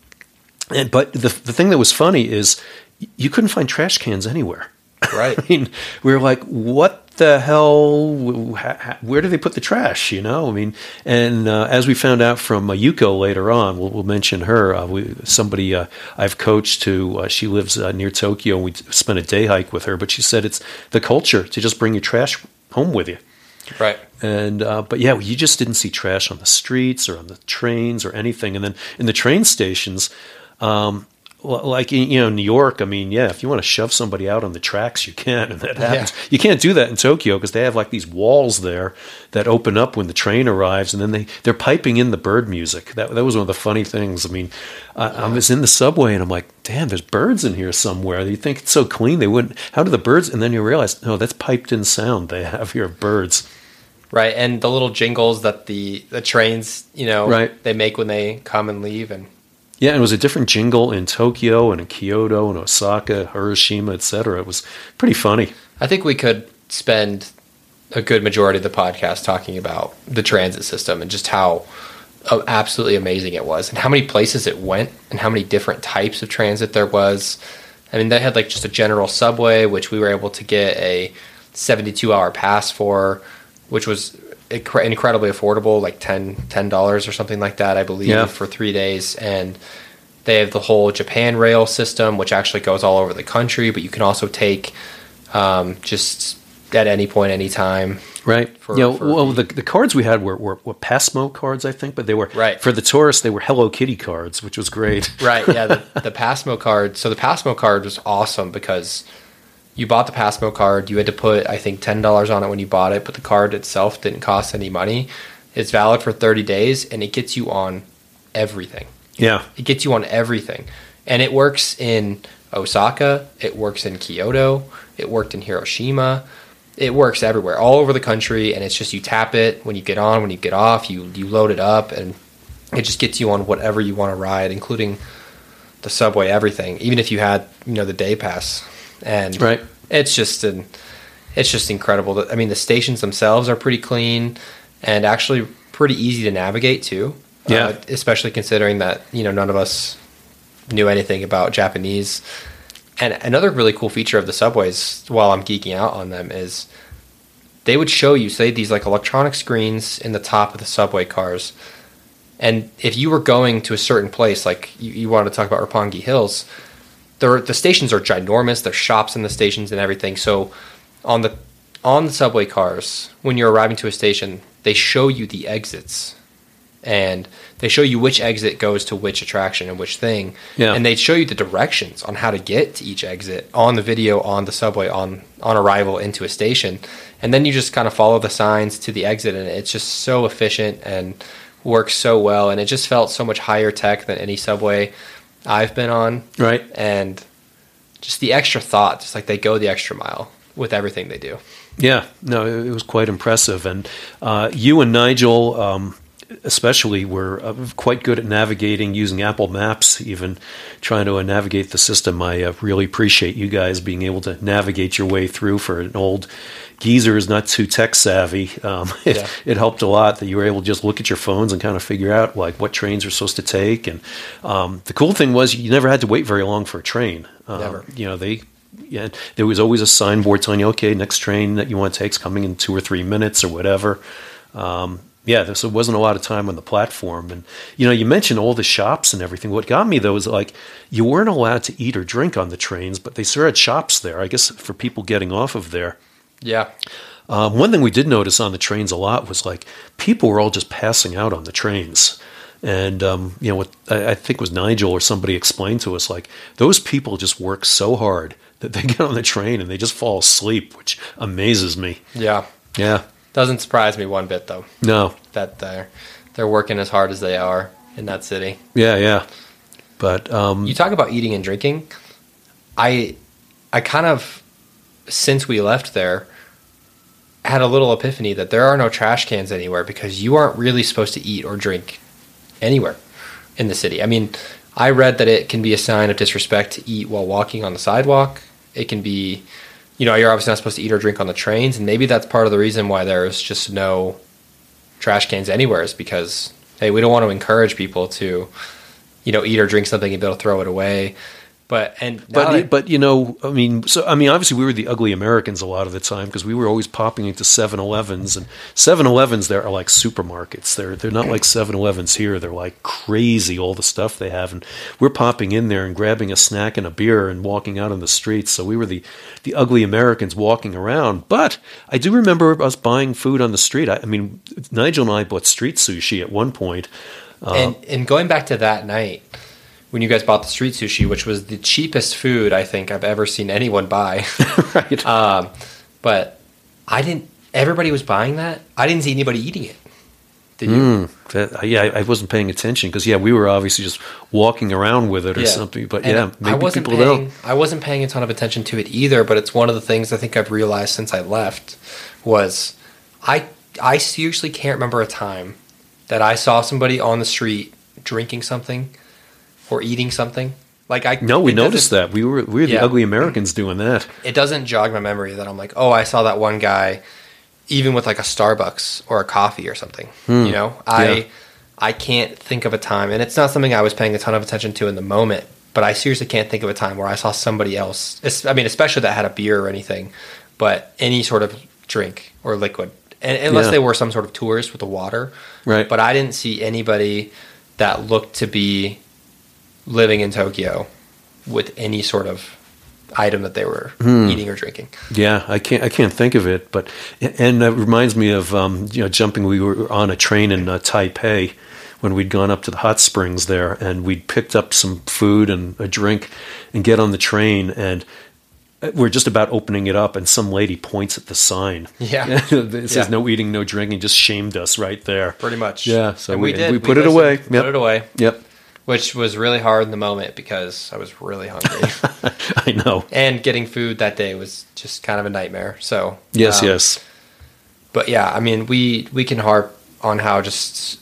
and but the the thing that was funny is you couldn't find trash cans anywhere. Right. I mean, we were like, what the hell? Where do they put the trash? You know, I mean, and uh, as we found out from uh, Yuko later on, we'll, we'll mention her. Uh, we, somebody uh, I've coached who uh, she lives uh, near Tokyo, and we spent a day hike with her. But she said it's the culture to just bring your trash home with you. Right. And uh, but yeah, you just didn't see trash on the streets or on the trains or anything. And then in the train stations. Um, Like, you know, New York, I mean, yeah, if you want to shove somebody out on the tracks, you can, and that happens. Yeah. You can't do that in Tokyo because they have like these walls there that open up when the train arrives, and then they, they're piping in the bird music. That that was one of the funny things. I mean, I, I was in the subway, and I'm like, damn, there's birds in here somewhere. You think it's so clean, they wouldn't, how do the birds, and then you realize, no, that's piped in sound they have here of birds. Right, and the little jingles that the, the trains, you know, right. they make when they come and leave, and yeah, and it was a different jingle in Tokyo and in Kyoto and Osaka, Hiroshima, et cetera. It was pretty funny. I think we could spend a good majority of the podcast talking about the transit system and just how uh, absolutely amazing it was and how many places it went and how many different types of transit there was. I mean, they had like just a general subway, which we were able to get a seventy-two hour pass for, which was incredibly affordable, like ten dollars or something like that, I believe, yeah. for three days. And they have the whole Japan Rail system, which actually goes all over the country, but you can also take um, just at any point, any time. Right. For, you know, for, well, the the cards we had were, were, were Passmo cards, I think, but they were, right. for the tourists, they were Hello Kitty cards, which was great. Right, yeah, the, the Passmo card. So the Passmo card was awesome because you bought the Passmo card. You had to put, I think, ten dollars on it when you bought it, but the card itself didn't cost any money. It's valid for thirty days, and it gets you on everything. Yeah. It gets you on everything. And it works in Osaka. It works in Kyoto. It worked in Hiroshima. It works everywhere, all over the country, and it's just you tap it when you get on, when you get off, you, you load it up, and it just gets you on whatever you want to ride, including the subway, everything, even if you had, you know, the day pass. And right. it's just an, it's just incredible. I mean, the stations themselves are pretty clean and actually pretty easy to navigate too. Yeah. Uh, especially considering that, you know, none of us knew anything about Japanese. And another really cool feature of the subways, while I'm geeking out on them, is they would show you, say, these like electronic screens in the top of the subway cars. And if you were going to a certain place, like you, you wanted to talk about Roppongi Hills, There, the stations are ginormous. There's shops in the stations and everything. So on the on the subway cars, when you're arriving to a station, they show you the exits. And they show you which exit goes to which attraction and which thing. Yeah. And they show you the directions on how to get to each exit on the video on the subway on, on arrival into a station. And then you just kind of follow the signs to the exit. And it's just so efficient and works so well. And it just felt so much higher tech than any subway I've been on. Right. And just the extra thought, just like they go the extra mile with everything they do. Yeah, no, it was quite impressive. And uh, you and Nigel um, especially were uh, quite good at navigating using Apple Maps, even trying to uh, navigate the system. I uh, really appreciate you guys being able to navigate your way through. For an old geezer who's not too tech savvy, um, it, yeah. it helped a lot that you were able to just look at your phones and kind of figure out like what trains are supposed to take. And um, the cool thing was you never had to wait very long for a train. Um, Never. You know, they yeah, there was always a signboard telling you, okay, next train that you want to take is coming in two or three minutes or whatever. Um, yeah, there, so it wasn't a lot of time on the platform. And, you know, you mentioned all the shops and everything. What got me, though, was like you weren't allowed to eat or drink on the trains, but they still had shops there, I guess, for people getting off of there. Yeah. Um, one thing we did notice on the trains a lot was like people were all just passing out on the trains. And, um, you know, what I, I think it was Nigel or somebody explained to us, like those people just work so hard that they get on the train and they just fall asleep, which amazes me. Yeah. Yeah. Doesn't surprise me one bit, though. No. That they're, they're working as hard as they are in that city. Yeah, yeah. But um, you talk about eating and drinking. I, I kind of, since we left there, had a little epiphany that there are no trash cans anywhere because you aren't really supposed to eat or drink anywhere in the city. I mean, I read that it can be a sign of disrespect to eat while walking on the sidewalk. It can be, you know, you're obviously not supposed to eat or drink on the trains, and maybe that's part of the reason why there's just no trash cans anywhere is because hey, we don't want to encourage people to, you know, eat or drink something and be able to throw it away. But and But that, but you know, I mean, so I mean, obviously we were the ugly Americans a lot of the time because we were always popping into seven elevens and seven elevens there are like supermarkets. They're they're not like seven elevens here. They're like crazy all the stuff they have, and we're popping in there and grabbing a snack and a beer and walking out on the streets. So we were the the ugly Americans walking around. But I do remember us buying food on the street. I, I mean, Nigel and I bought street sushi at one point. Uh, and and going back to that night, when you guys bought the street sushi, which was the cheapest food I think I've ever seen anyone buy. right. Um, but I didn't. Everybody was buying that. I didn't see anybody eating it. Did you? Mm, that, yeah, I, I wasn't paying attention because yeah, we were obviously just walking around with it or Yeah. something. But And yeah, maybe I wasn't people paying, don't. I wasn't paying a ton of attention to it either. But it's one of the things I think I've realized since I left was I I seriously can't remember a time that I saw somebody on the street drinking something or eating something. Like I No, we it noticed doesn't- that we were we were the Yeah. ugly Americans doing that. It doesn't jog my memory that I'm like, oh, I saw that one guy, even with like a Starbucks or a coffee or something. You know, I Yeah. I can't think of a time, and it's not something I was paying a ton of attention to in the moment. But I seriously can't think of a time where I saw somebody else. es- I mean, especially that had a beer or anything, but any sort of drink or liquid, and, unless Yeah. they were some sort of tourist with the water. Right. But I didn't see anybody that looked to be living in Tokyo with any sort of item that they were Hmm. eating or drinking. Yeah, I can't I can't think of it, but and it reminds me of um, you know jumping. We were on a train in uh, Taipei when we'd gone up to the hot springs there, and we'd picked up some food and a drink, and get on the train, and we're just about opening it up, and some lady points at the sign. Yeah. it says Yeah. no eating, no drinking. Just shamed us right there. Pretty much. Yeah, so And we, we did. we put We it away. listened, Yep. Put it away. Yep. Which was really hard in the moment because I was really hungry. I know. And getting food that day was just kind of a nightmare. So Yes, um, yes. But yeah, I mean, we we can harp on how just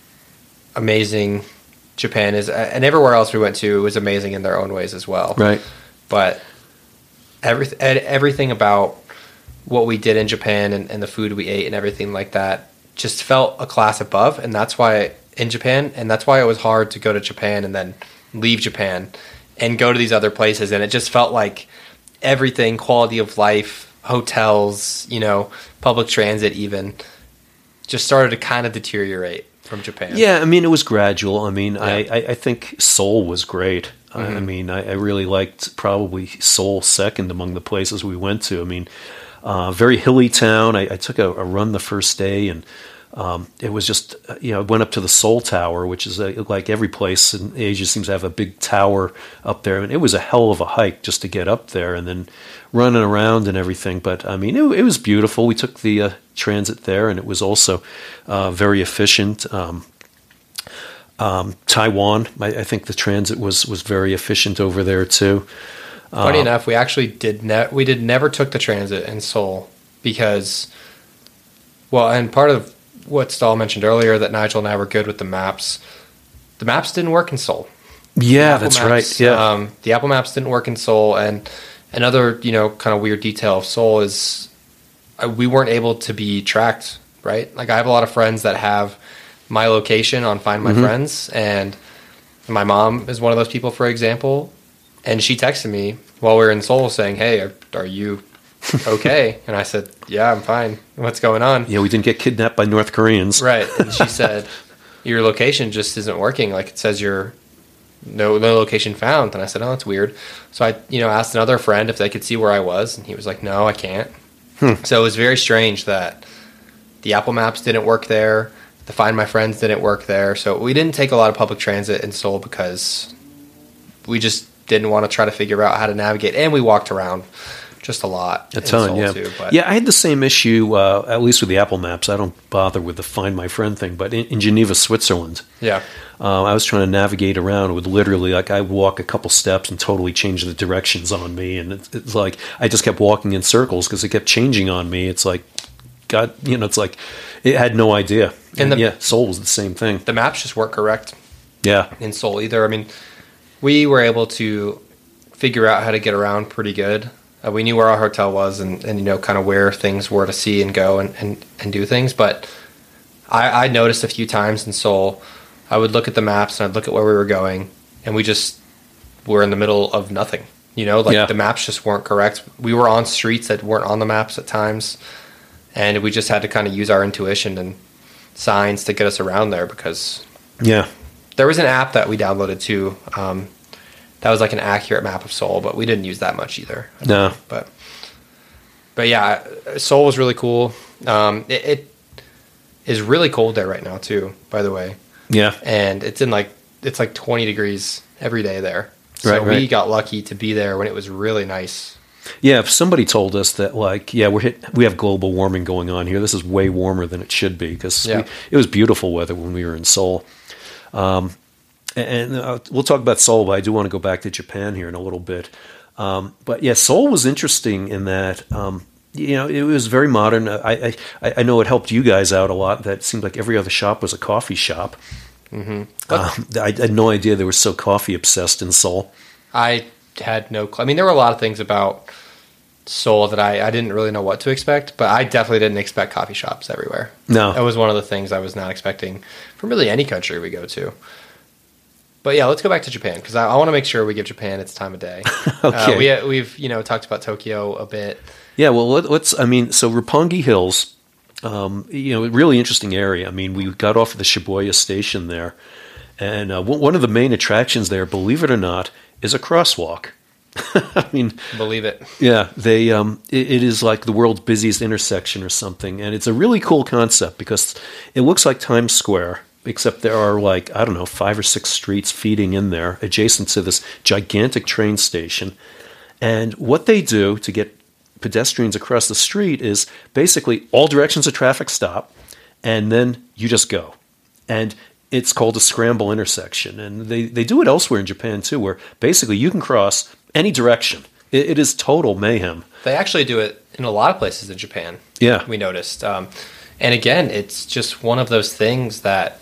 amazing Japan is, and everywhere else we went to was amazing in their own ways as well. Right. But everything everything about what we did in Japan and, and the food we ate and everything like that just felt a class above, and that's why in Japan, and that's why it was hard to go to Japan and then leave Japan and go to these other places, and it just felt like everything, quality of life, hotels, you know, public transit even, just started to kind of deteriorate from Japan. Yeah, I mean, it was gradual. I mean, I, Yeah. I, I think Seoul was great. I, I Mhm. mean, I, I really liked probably Seoul second among the places we went to. I mean, uh, very hilly town. I, I took a, a run the first day, and um, it was just, uh, you know, I went up to the Seoul Tower, which is a, like every place in Asia seems to have a big tower up there. And it was a hell of a hike just to get up there and then running around and everything. But I mean, it, it was beautiful. We took the uh, transit there, and it was also uh, very efficient. Um, um, Taiwan, I, I think the transit was, was very efficient over there too. Funny Uh, enough, we actually did ne- we did never took the transit in Seoul because, well, and part of what Stahl mentioned earlier that Nigel and I were good with the maps. The maps didn't work in Seoul. Yeah, Apple that's Maps, right. Yeah, um, the Apple Maps didn't work in Seoul, and another you know kind of weird detail of Seoul is uh, we weren't able to be tracked. Right, like I have a lot of friends that have my location on Find My Mhm. Friends, and my mom is one of those people, for example. And she texted me while we were in Seoul saying, "Hey, are, are you okay?" And I said, "Yeah, I'm fine. What's going on?" yeah, we didn't get kidnapped by North Koreans. Right. And she said, "Your location just isn't working. Like it says you're no no location found." And I said, "Oh, that's weird." So I, you know, asked another friend if they could see where I was, and he was like, "No, I can't." Hmm. So it was very strange that the Apple Maps didn't work there. The Find My Friends didn't work there. So we didn't take a lot of public transit in Seoul because we just didn't want to try to figure out how to navigate. And we walked around just a lot. A in ton, Seoul yeah. Too, but Yeah, I had the same issue, uh, at least with the Apple Maps. I don't bother with the Find My Friend thing, but in, in Geneva, Switzerland, yeah. uh, I was trying to navigate around with literally, like, I would walk a couple steps and totally change the directions on me. And it's, it's like, I just kept walking in circles because it kept changing on me. It's like, God, you know, it's like, it had no idea. And, And the- yeah, Seoul was the same thing. The maps just weren't correct Yeah. in Seoul either. I mean, we were able to figure out how to get around pretty good. Uh, we knew where our hotel was and, and you know, kind of where things were to see and go and, and, and do things. But I, I noticed a few times in Seoul, I would look at the maps and I'd look at where we were going, and we just were in the middle of nothing. You know, like Yeah. the maps just weren't correct. We were on streets that weren't on the maps at times, and we just had to kind of use our intuition and signs to get us around there, because Yeah. there was an app that we downloaded too. Um, that was like an accurate map of Seoul, but we didn't use that much either. No. But but yeah, Seoul was really cool. Um, it, it is really cold there right now too, by the way. Yeah. And it's in like it's like twenty degrees every day there. So Right, we right. got lucky to be there when it was really nice. Yeah, if somebody told us that, like, yeah, we're hit, we have global warming going on here. This is way warmer than it should be, because Yeah. it was beautiful weather when we were in Seoul. Um, and uh, we'll talk about Seoul, but I do want to go back to Japan here in a little bit. Um, but yeah, Seoul was interesting in that, um, you know, it was very modern. I, I I know it helped you guys out a lot. That it seemed like every other shop was a coffee shop. Mm-hmm. Um, I, I had no idea they were so coffee obsessed in Seoul. I had no clue. I mean, there were a lot of things about Seoul that I, I didn't really know what to expect, but I definitely didn't expect coffee shops everywhere. No. That was one of the things I was not expecting from really any country we go to. But yeah, let's go back to Japan, because I, I want to make sure we give Japan its time of day. Okay. Uh, we, we've you know talked about Tokyo a bit. Yeah, well, let, let's. I mean, so Roppongi Hills, um, you know, really interesting area. I mean, we got off of the Shibuya station there, and uh, one one of the main attractions there, believe it or not, is a crosswalk. I mean, Believe it. yeah, they. Um, it, it is like the world's busiest intersection or something, and it's a really cool concept because it looks like Times Square, except there are like I don't know five or six streets feeding in there, adjacent to this gigantic train station. And what they do to get pedestrians across the street is basically all directions of traffic stop, and then you just go. And it's called a scramble intersection. And they, they do it elsewhere in Japan too, where basically you can cross any direction. It, it is total mayhem. They actually do it in a lot of places in Japan. Yeah. We noticed. Um, and again, it's just one of those things that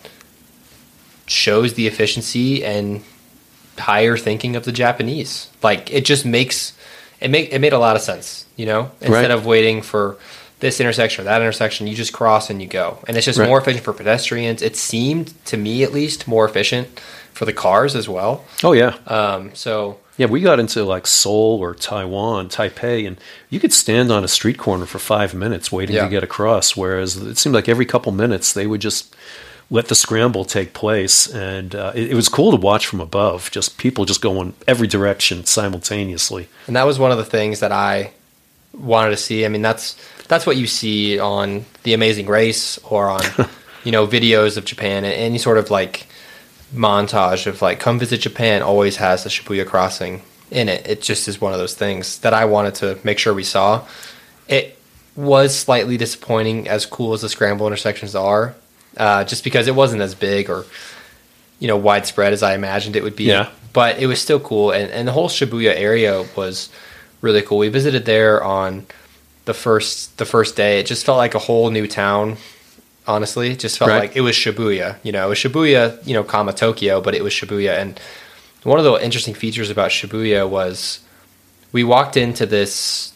shows the efficiency and higher thinking of the Japanese. Like, it just makes it make it made a lot of sense, you know? Instead Right. of waiting for this intersection or that intersection, you just cross and you go. And it's just Right. more efficient for pedestrians. It seemed, to me at least, more efficient for the cars as well. Oh, yeah. Um, so Yeah, we got into like Seoul or Taiwan, Taipei, and you could stand on a street corner for five minutes waiting Yeah. to get across, whereas it seemed like every couple minutes they would just let the scramble take place. And uh, it, it was cool to watch from above, just people just going every direction simultaneously. And that was one of the things that I wanted to see. I mean, that's that's what you see on The Amazing Race or on, you know, videos of Japan. And any sort of like montage of like, come visit Japan always has the Shibuya crossing in it. It just is one of those things that I wanted to make sure we saw. It was slightly disappointing, as cool as the scramble intersections are, uh, just because it wasn't as big or, you know, widespread as I imagined it would be. Yeah. But it was still cool. And, and the whole Shibuya area was really cool. We visited there on the first the first day. It just felt like a whole new town. Honestly, it just felt Right. like it was Shibuya. You know, it was Shibuya, you know, comma Tokyo, but it was Shibuya. And one of the interesting features about Shibuya was we walked into this,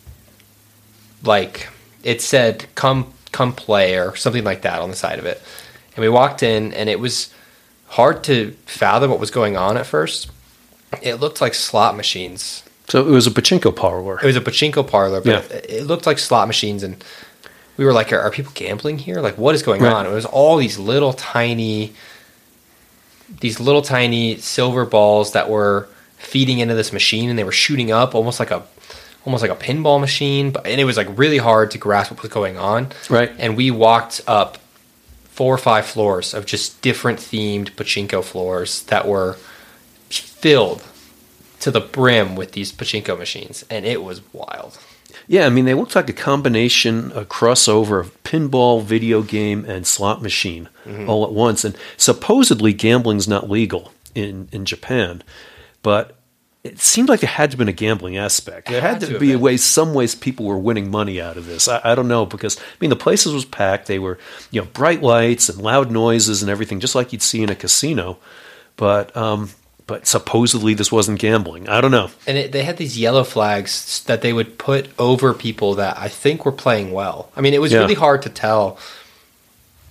like, it said "come come play" or something like that on the side of it. And we walked in, and it was hard to fathom what was going on at first. It looked like slot machines. So it was a pachinko parlor. It was a pachinko parlor, but Yeah. it, it looked like slot machines, and we were like, are, are people gambling here? Like, what is going Right. on? It was all these little tiny, these little tiny silver balls that were feeding into this machine, and they were shooting up almost like a, almost like a pinball machine. But and it was like really hard to grasp what was going on. Right. And we walked up four or five floors of just different themed pachinko floors that were filled to the brim with these pachinko machines, and it was wild. Yeah, I mean, they looked like a combination, a crossover of pinball, video game, and slot machine Mm-hmm. all at once. And supposedly gambling's not legal in, in Japan, but it seemed like there had to have been a gambling aspect. There It had, had to, to have be a been. way, some ways people were winning money out of this. I, I don't know, because, I mean, the places was packed. They were, you know, bright lights and loud noises and everything, just like you'd see in a casino. But, um, but supposedly this wasn't gambling. I don't know. And it, they had these yellow flags that they would put over people that I think were playing well. I mean, it was Yeah. really hard to tell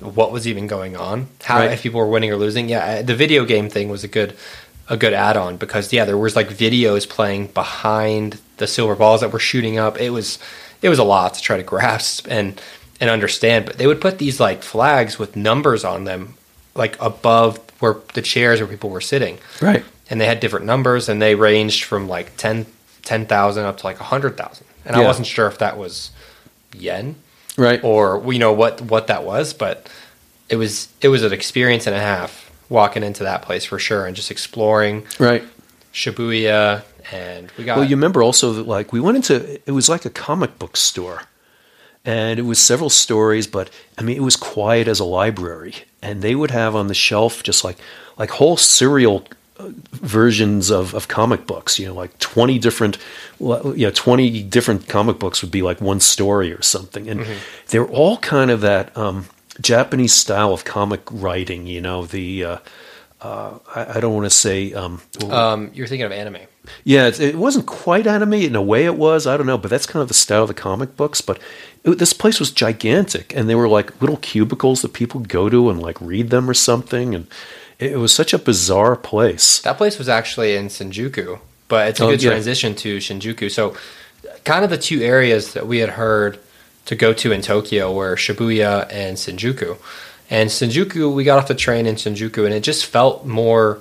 what was even going on, how Right. if people were winning or losing. Yeah, the video game thing was a good a good add-on because yeah, there was like videos playing behind the silver balls that were shooting up. It was it was a lot to try to grasp and and understand. But they would put these like flags with numbers on them, like above where the chairs where people were sitting. Right. And they had different numbers, and they ranged from like ten ten thousand up to like one hundred thousand. And Yeah. I wasn't sure if that was yen Right. or you know what what that was, but it was it was an experience and a half walking into that place for sure, and just exploring Right. Shibuya, and we got Well, you remember also that like we went into it was like a comic book store, and it was several stories, but I mean it was quiet as a library, and they would have on the shelf just like like whole serial uh, versions of, of comic books. You know, like twenty different, well, you know, twenty different comic books would be like one story or something, and they were all kind of that um, Japanese style of comic writing. You know, the uh, uh, I, I don't want to say. Um, um, you're thinking of anime. Yeah, it, it wasn't quite anime. In a way it was. I don't know. But that's kind of the style of the comic books. But it, this place was gigantic. And they were like little cubicles that people would go to and like read them or something. And it, it was such a bizarre place. That place was actually in Shinjuku, but it's a Oh, good yeah. transition to Shinjuku. So kind of the two areas that we had heard to go to in Tokyo were Shibuya and Shinjuku. And Shinjuku, we got off the train in Shinjuku, and it just felt more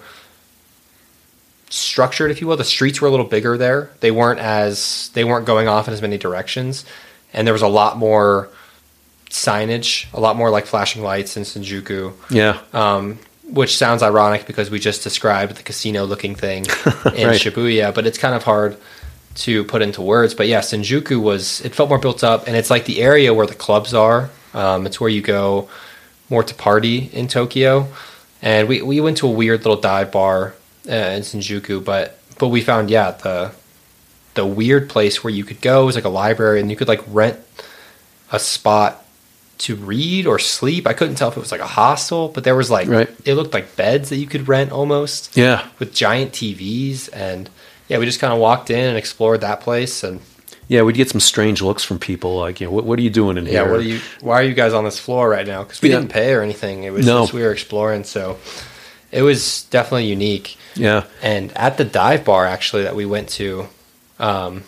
structured, if you will. The streets were a little bigger there. They weren't as they weren't going off in as many directions, and there was a lot more signage, a lot more like flashing lights in Shinjuku. Yeah. Um, which sounds ironic because we just described the casino-looking thing in Right. Shibuya, but it's kind of hard to put into words. But yeah, Shinjuku was it felt more built up, and it's like the area where the clubs are. Um, it's where you go more to party in Tokyo, and we we went to a weird little dive bar uh, in Shinjuku, but but we found yeah the the weird place where you could go was like a library, and you could like rent a spot to read or sleep. I couldn't tell if it was like a hostel, but there was like Right. it looked like beds that you could rent almost Yeah. with giant T Vs, and yeah, we just kind of walked in and explored that place, and Yeah, we'd get some strange looks from people like, you know, what, what are you doing in yeah, here? what are you? Why are you guys on this floor right now? Because we Yeah. didn't pay or anything. It was No. just we were exploring, so it was definitely unique. Yeah. And at the dive bar actually that we went to, um,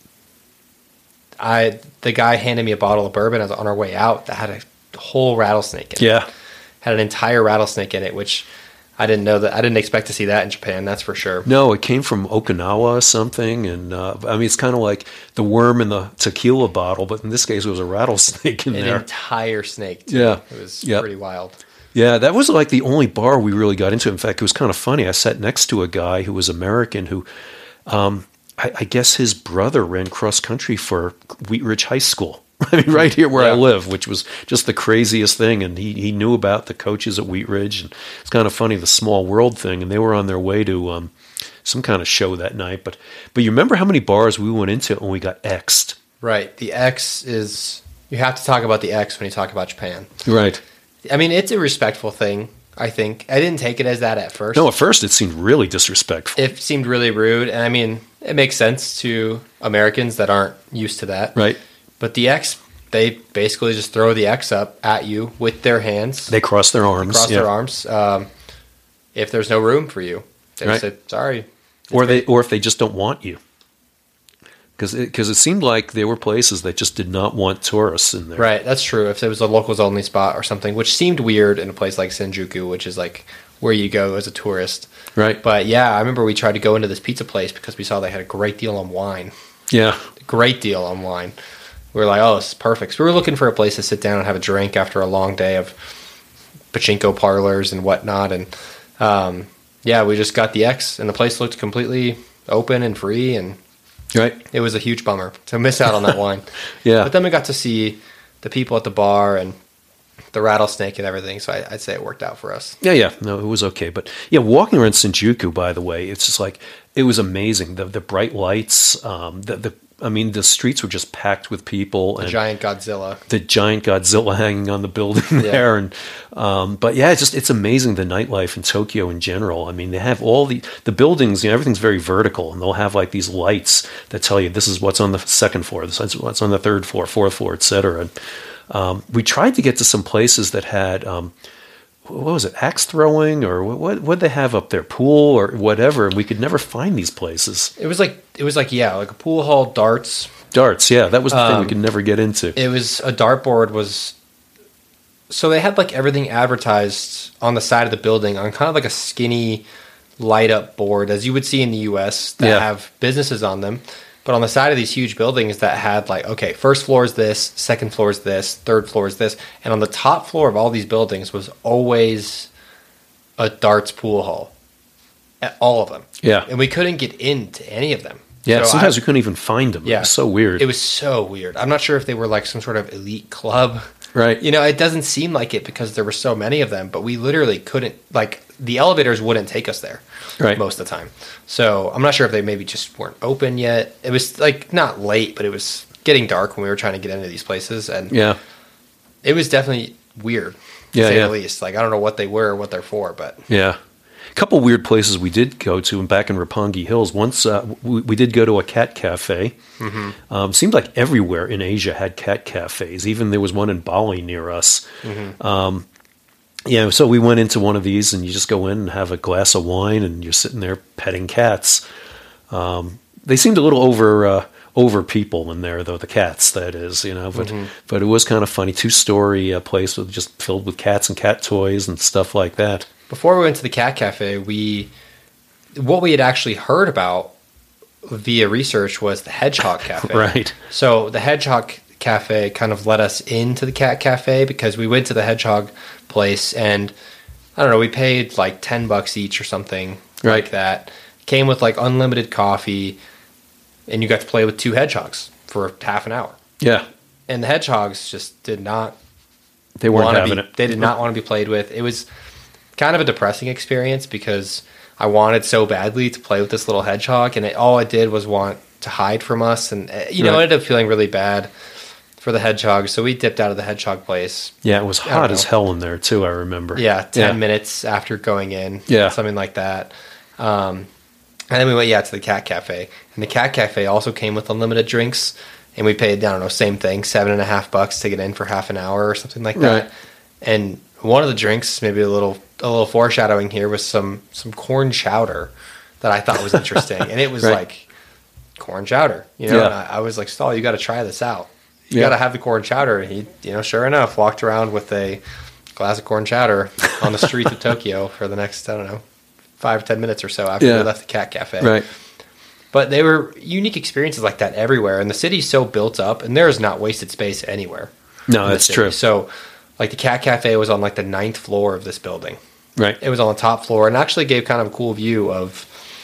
I the guy handed me a bottle of bourbon as on our way out that had a whole rattlesnake in it. Yeah. Had an entire rattlesnake in it, which I didn't know that. I didn't expect to see that in Japan. That's for sure. No, it came from Okinawa or something. And uh, I mean, it's kind of like the worm in the tequila bottle, but in this case, it was a rattlesnake in An there. entire snake. Too. Yeah. It was Yep. pretty wild. Yeah, that was like the only bar we really got into. In fact, it was kind of funny. I sat next to a guy who was American who, um, I, I guess his brother ran cross country for Wheat Ridge High School. I mean, right here where I Yeah. live, which was just the craziest thing. And he, he knew about the coaches at Wheat Ridge. And it's kind of funny, the small world thing. And they were on their way to um, some kind of show that night. But but you remember how many bars we went into when we got X'd? Right. The X is you have to talk about the X when you talk about Japan. Right. I mean, it's a respectful thing, I think. I didn't take it as that at first. No, at first it seemed really disrespectful. It seemed really rude, and I mean, it makes sense to Americans that aren't used to that. Right. But the X, they basically just throw the X up at you with their hands, They crossed their arms. cross yeah. their arms. Um, if there's no room for you, they Right. say, sorry. Or they, or if they just don't want you, because it, 'cause it seemed like there were places that just did not want tourists in there. Right, that's true. If it was a locals only spot or something, which seemed weird in a place like Shinjuku, which is like where you go as a tourist. Right. But yeah, I remember we tried to go into this pizza place because we saw they had a great deal on wine. Yeah. Great deal on wine. We were like, oh, this is perfect. So we were looking for a place to sit down and have a drink after a long day of pachinko parlors and whatnot. And um, yeah, we just got the X, and the place looked completely open and free, and Right. it was a huge bummer to miss out on that wine. Yeah. But then we got to see the people at the bar and the rattlesnake and everything, so I, I'd say it worked out for us. Yeah, yeah, no, it was okay, but yeah, walking around Shinjuku, by the way, it's just like it was amazing. The the bright lights, um, the the I mean, the streets were just packed with people, The and giant Godzilla. the giant Godzilla hanging on the building Yeah. there, and um, but yeah, it's just it's amazing the nightlife in Tokyo in general. I mean, they have all the the buildings, you know, everything's very vertical, and they'll have like these lights that tell you this is what's on the second floor, this is what's on the third floor, fourth floor, et cetera. And Um, we tried to get to some places that had, um, what was it, axe throwing, or what what they have up there, pool or whatever, and we could never find these places. It was like it was like yeah, like a pool hall, darts. Darts, yeah, that was the um, thing we could never get into. It was a dartboard was. So they had like everything advertised on the side of the building on kind of like a skinny light up board, as you would see in the U S that yeah. have businesses on them. But on the side of these huge buildings that had like, okay, first floor is this, second floor is this, third floor is this. And on the top floor of all these buildings was always a darts pool hall. At all of them. Yeah. And we couldn't get into any of them. Yeah, so sometimes I, we couldn't even find them. Yeah. It was so weird. It was so weird. I'm not sure if they were like some sort of elite club. Right. You know, it doesn't seem like it because there were so many of them, but we literally couldn't, like, the elevators wouldn't take us there right. most of the time. So I'm not sure if they maybe just weren't open yet. It was, like, not late, but it was getting dark when we were trying to get into these places. And yeah, it was definitely weird, to yeah, say yeah. the least. Like, I don't know what they were or what they're for, but. Yeah. A couple weird places we did go to back in Roppongi Hills. Once uh, we, we did go to a cat cafe. Mm-hmm. Um, seemed like everywhere in Asia had cat cafes. Even there was one in Bali near us. Mm-hmm. Um, yeah, so we went into one of these, and you just go in and have a glass of wine, and you're sitting there petting cats. Um, they seemed a little over uh, over people in there, though, the cats, that is, you know. But mm-hmm. but it was kind of funny. Two story uh, place with just filled with cats and cat toys and stuff like that. Before we went to the cat cafe, we what we had actually heard about via research was the Hedgehog Cafe. Right. So the Hedgehog Cafe kind of led us into the cat cafe because we went to the Hedgehog place and I don't know, we paid like ten bucks each or something right. like that. Came with like unlimited coffee and you got to play with two hedgehogs for half an hour. Yeah. And the hedgehogs just did not they weren't having be, it. They did not want to be played with. It was kind of a depressing experience because I wanted so badly to play with this little hedgehog, and it, all it did was want to hide from us, and you know, right. I ended up feeling really bad for the hedgehog, so we dipped out of the hedgehog place. Yeah, it was hot as hell in there too, I remember. Yeah, ten yeah. minutes after going in, yeah, something like that. Um, and then we went, yeah, to the cat cafe, and the cat cafe also came with unlimited drinks, and we paid, I don't know, same thing, seven and a half bucks to get in for half an hour or something like that. Right. And one of the drinks, maybe a little a little foreshadowing here, was some some corn chowder that I thought was interesting, and it was right. like corn chowder, you know. Yeah. And I, I was like, Stahl, you got to try this out. You yeah. got to have the corn chowder. And he, you know, sure enough, walked around with a glass of corn chowder on the streets of Tokyo for the next, I don't know, five ten minutes or so after yeah. we left the cat cafe. Right. But they were unique experiences like that everywhere, and the city's so built up, and there is not wasted space anywhere. No, that's true. So, like the cat cafe was on like the ninth floor of this building. Right. It was on the top floor and actually gave kind of a cool view of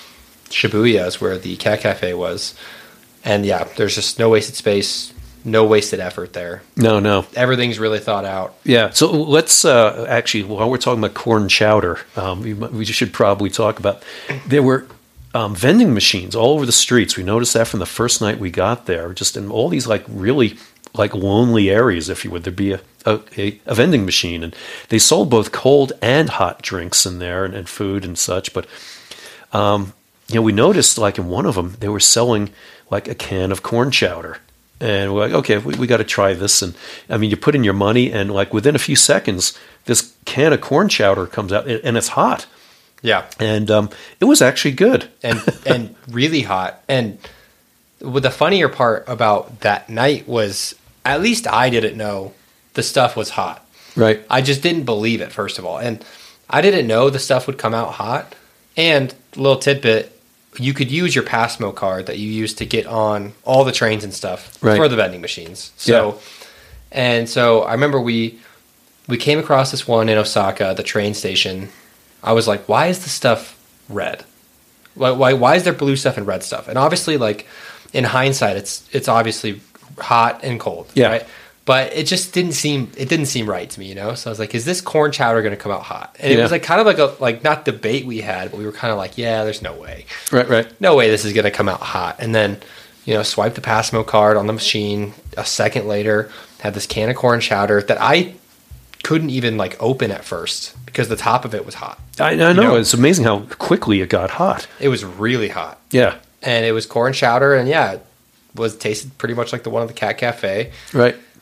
Shibuya, is where the cat cafe was. And yeah, there's just no wasted space, no wasted effort there. No, no. Everything's really thought out. Yeah. So let's uh, actually, while we're talking about corn chowder, um, we, we should probably talk about, there were um, vending machines all over the streets. We noticed that from the first night we got there, just in all these like really like lonely areas, if you would. There'd be a, a, a vending machine, and they sold both cold and hot drinks in there, and, and food and such. But um, you know, we noticed like in one of them they were selling like a can of corn chowder, and we're like, okay, we, we got to try this. And I mean, you put in your money, and like within a few seconds, this can of corn chowder comes out, and, and it's hot. Yeah, and um, it was actually good, and and really hot. And what the funnier part about that night was, at least I didn't know the stuff was hot. Right. I just didn't believe it, first of all. And I didn't know the stuff would come out hot. And a little tidbit, you could use your Passmo card that you use to get on all the trains and stuff right. for the vending machines. So, yeah. And so I remember we we came across this one in Osaka, the train station. I was like, why is the stuff red? Why, why, why is there blue stuff and red stuff? And obviously, like, in hindsight, it's it's obviously hot and cold, yeah. right? But it just didn't seem it didn't seem right to me, you know. So I was like, "Is this corn chowder going to come out hot?" And it yeah. was like kind of like a like not debate we had, but we were kind of like, "Yeah, there's no way, right, right, no way this is going to come out hot." And then, you know, swipe the Passmo card on the machine. A second later, had this can of corn chowder that I couldn't even like open at first because the top of it was hot. I, I know, you know it's amazing how quickly it got hot. It was really hot. Yeah, and it was corn chowder, and yeah. was tasted pretty much like the one at the cat cafe. Right.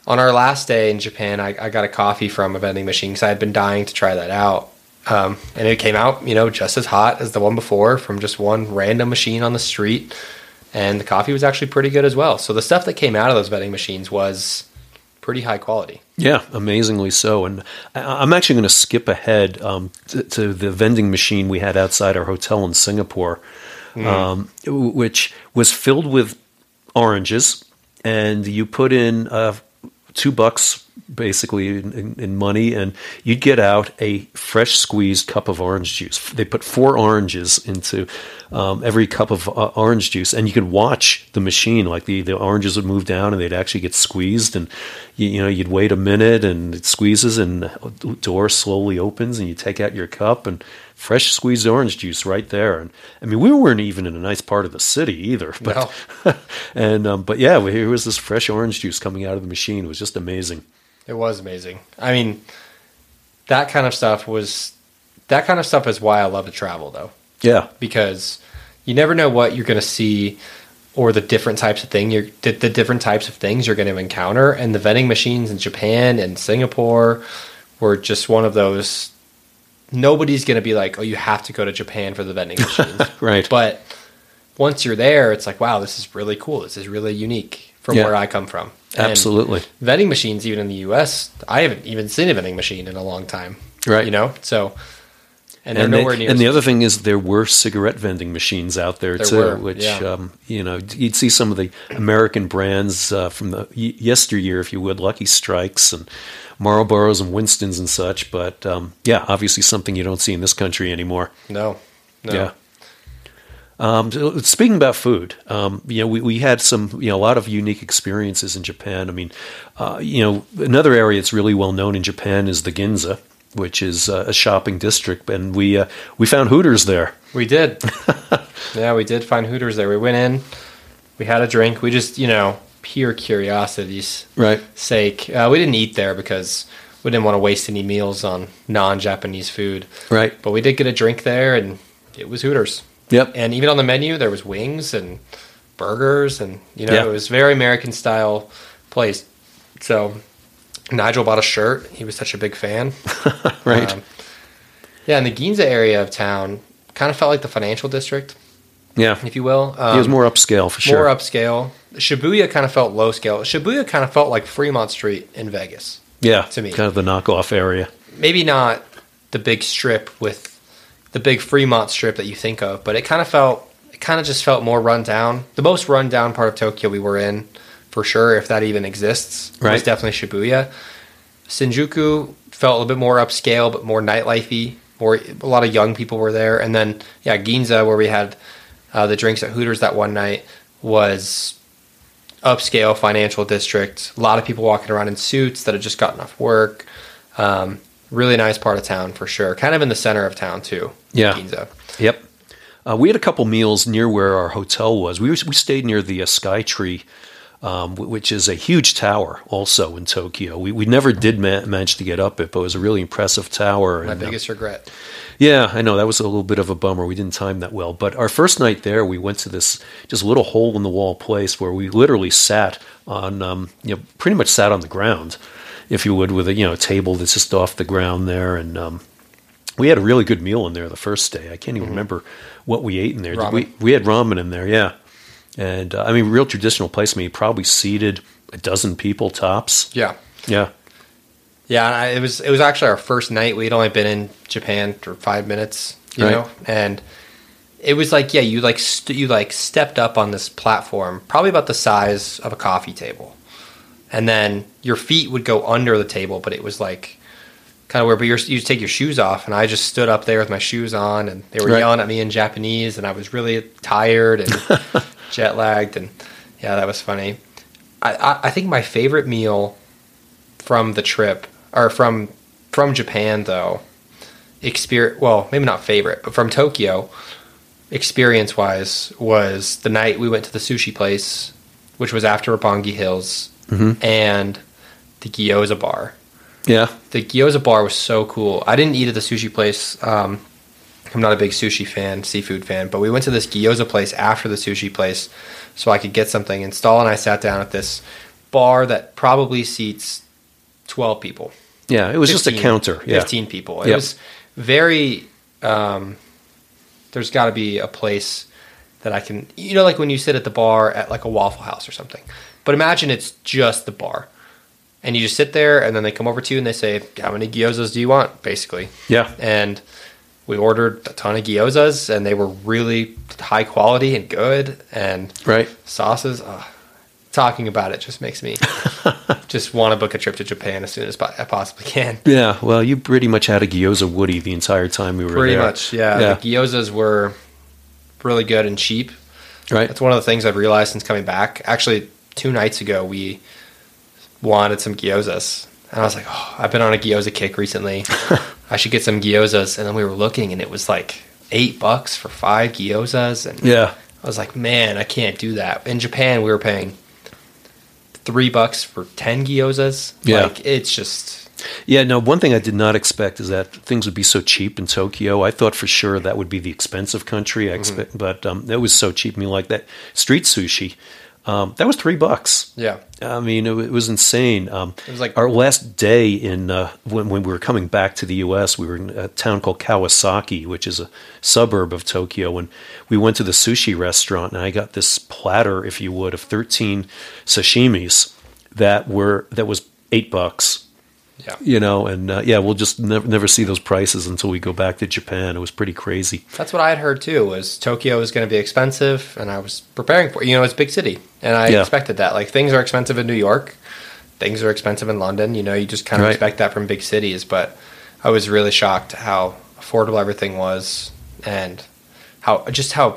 on our last day in Japan, I, I got a coffee from a vending machine because I had been dying to try that out. Um, and it came out, you know, just as hot as the one before from just one random machine on the street. And the coffee was actually pretty good as well. So the stuff that came out of those vending machines was pretty high quality. Yeah, amazingly so. And I- I'm actually going to skip ahead um, to, to the vending machine we had outside our hotel in Singapore, Mm. um, which was filled with oranges. And you put in uh, two bucks basically in, in, in money, and you'd get out a fresh squeezed cup of orange juice. They put four oranges into um, every cup of uh, orange juice, and you could watch the machine. Like the, the oranges would move down, and they'd actually get squeezed. And you, you know, you'd wait a minute, and it squeezes, and the door slowly opens, and you take out your cup, and fresh squeezed orange juice right there. And I mean, we weren't even in a nice part of the city either. But No. and um, but yeah, here was this fresh orange juice coming out of the machine. It was just amazing. It was amazing. I mean, that kind of stuff was, that kind of stuff is why I love to travel, though. Yeah. Because you never know what you're going to see or the different types of thing you're, the, the different types of things you're going to encounter. And the vending machines in Japan and Singapore were just one of those. Nobody's going to be like, oh, you have to go to Japan for the vending machines. Right. But once you're there, it's like, wow, this is really cool. This is really unique from Yeah. where I come from. And Absolutely. vending machines, even in the U S, I haven't even seen a vending machine in a long time. Right. You know? So, and they're And, they- nowhere near. and the as- other thing is there were cigarette vending machines out there, There too, were, which, yeah. um, you know, you'd see some of the American brands uh, from the y- yesteryear, if you would, Lucky Strikes and Marlboros and Winstons and such. But, um, yeah, obviously something you don't see in this country anymore. No. No. Yeah. Um, so speaking about food, um, you know, we, we had some, you know, a lot of unique experiences in Japan. I mean, uh, you know, another area that's really well known in Japan is the Ginza, which is uh, a shopping district, and we uh, we found Hooters there. We did. Yeah, we did find Hooters there. We went in, we had a drink. We just, you know, pure curiosity's Right. sake. Uh, we didn't eat there because we didn't want to waste any meals on non-Japanese food. Right. But we did get a drink there, and it was Hooters. Yep. And even on the menu, there was wings and burgers, and you know, Yeah. it was very American style place. So Nigel bought a shirt. He was such a big fan. Right. Um, yeah, and the Ginza area of town kind of felt like the financial district, Yeah. if you will. Um, It was more upscale for sure. more upscale. Shibuya kind of felt low scale. Shibuya kind of felt like Fremont Street in Vegas. Yeah. to me. Kind of the knockoff area. Maybe not the big strip with the big Fremont strip that you think of, but it kind of felt, it kind of just felt more run down. The most run down part of Tokyo we were in, for sure, if that even exists, Right. was definitely Shibuya. Shinjuku felt a little bit more upscale, but more nightlifey. More, a lot of young people were there. And then, yeah, Ginza, where we had uh, the drinks at Hooters that one night, was upscale financial district. A lot of people walking around in suits that had just gotten off work. Um, really nice part of town for sure. Kind of in the center of town too. Yeah. Ginza. Yep. Uh, we had a couple meals near where our hotel was. We were, we stayed near the uh, Sky Tree, um, wh- which is a huge tower also in Tokyo. We we never did ma- manage to get up it, but it was a really impressive tower. My and, uh, biggest regret. Yeah, I know. That was a little bit of a bummer. We didn't time that well. But our first night there, we went to this just little hole in the wall place where we literally sat on, um, you know, pretty much sat on the ground, if you would, with a, you know, table that's just off the ground there. And um, we had a really good meal in there the first day. I can't even remember what we ate in there. Did Ramen. We, we had ramen in there, yeah. And, uh, I mean, real traditional place. I mean, probably seated a dozen people tops. Yeah. Yeah. Yeah, and I, it was it was actually our first night. We'd only been in Japan for five minutes, you Right. know, and it was like, yeah, you like st- you like stepped up on this platform, probably about the size of a coffee table, and then your feet would go under the table, but it was like kind of weird. But you're, you take your shoes off, and I just stood up there with my shoes on, and they were Right. yelling at me in Japanese, and I was really tired and jet lagged, and yeah, that was funny. I, I I think my favorite meal from the trip, or from from Japan though, experience well maybe not favorite, but from Tokyo, experience wise, was the night we went to the sushi place, which was after Roppongi Hills, Mhm. and the gyoza bar. Yeah. The gyoza bar was so cool. I didn't eat at the sushi place. Um, I'm not a big sushi fan, seafood fan, but we went to this gyoza place after the sushi place so I could get something. And Stahl and I sat down at this bar that probably seats twelve people. Yeah, it was fifteen, just a counter. Yeah. fifteen people. It Yep. was very, um, there's got to be a place that I can, you know, like when you sit at the bar at like a Waffle House or something. But imagine it's just the bar. And you just sit there, and then they come over to you and they say, how many gyozas do you want, basically? Yeah. And we ordered a ton of gyozas, and they were really high quality and good. And Right. sauces, oh, talking about it just makes me just want to book a trip to Japan as soon as po- I possibly can. Yeah, well, you pretty much had a gyoza Woody the entire time we were Pretty there. much, yeah. Yeah. The gyozas were really good and cheap. Right. That's one of the things I've realized since coming back. Actually, two nights ago, we wanted some gyozas. And I was like, oh, I've been on a gyoza kick recently. I should get some gyozas. And then we were looking, and it was like eight bucks for five gyozas. And Yeah. I was like, man, I can't do that. In Japan, we were paying three bucks for ten gyozas. Yeah. Like, it's just... Yeah, no, one thing I did not expect is that things would be so cheap in Tokyo. I thought for sure that would be the expensive country, I expect, Mm-hmm. but um, it was so cheap. I mean, like that street sushi, um, that was three bucks. Yeah. I mean, it, it was insane. Um, It was like- our last day in uh, when, when we were coming back to the U S, we were in a town called Kawasaki, which is a suburb of Tokyo, and we went to the sushi restaurant, and I got this platter, if you would, of thirteen sashimis that were that was eight bucks. Yeah. You know, and uh, yeah, we'll just never never see those prices until we go back to Japan. It was pretty crazy. That's what I had heard too. Was Tokyo was going to be expensive, and I was preparing for it. You know, it's a big city, and I Yeah. expected that. Like, things are expensive in New York, things are expensive in London. You know, you just kind of Right. expect that from big cities. But I was really shocked how affordable everything was, and how just how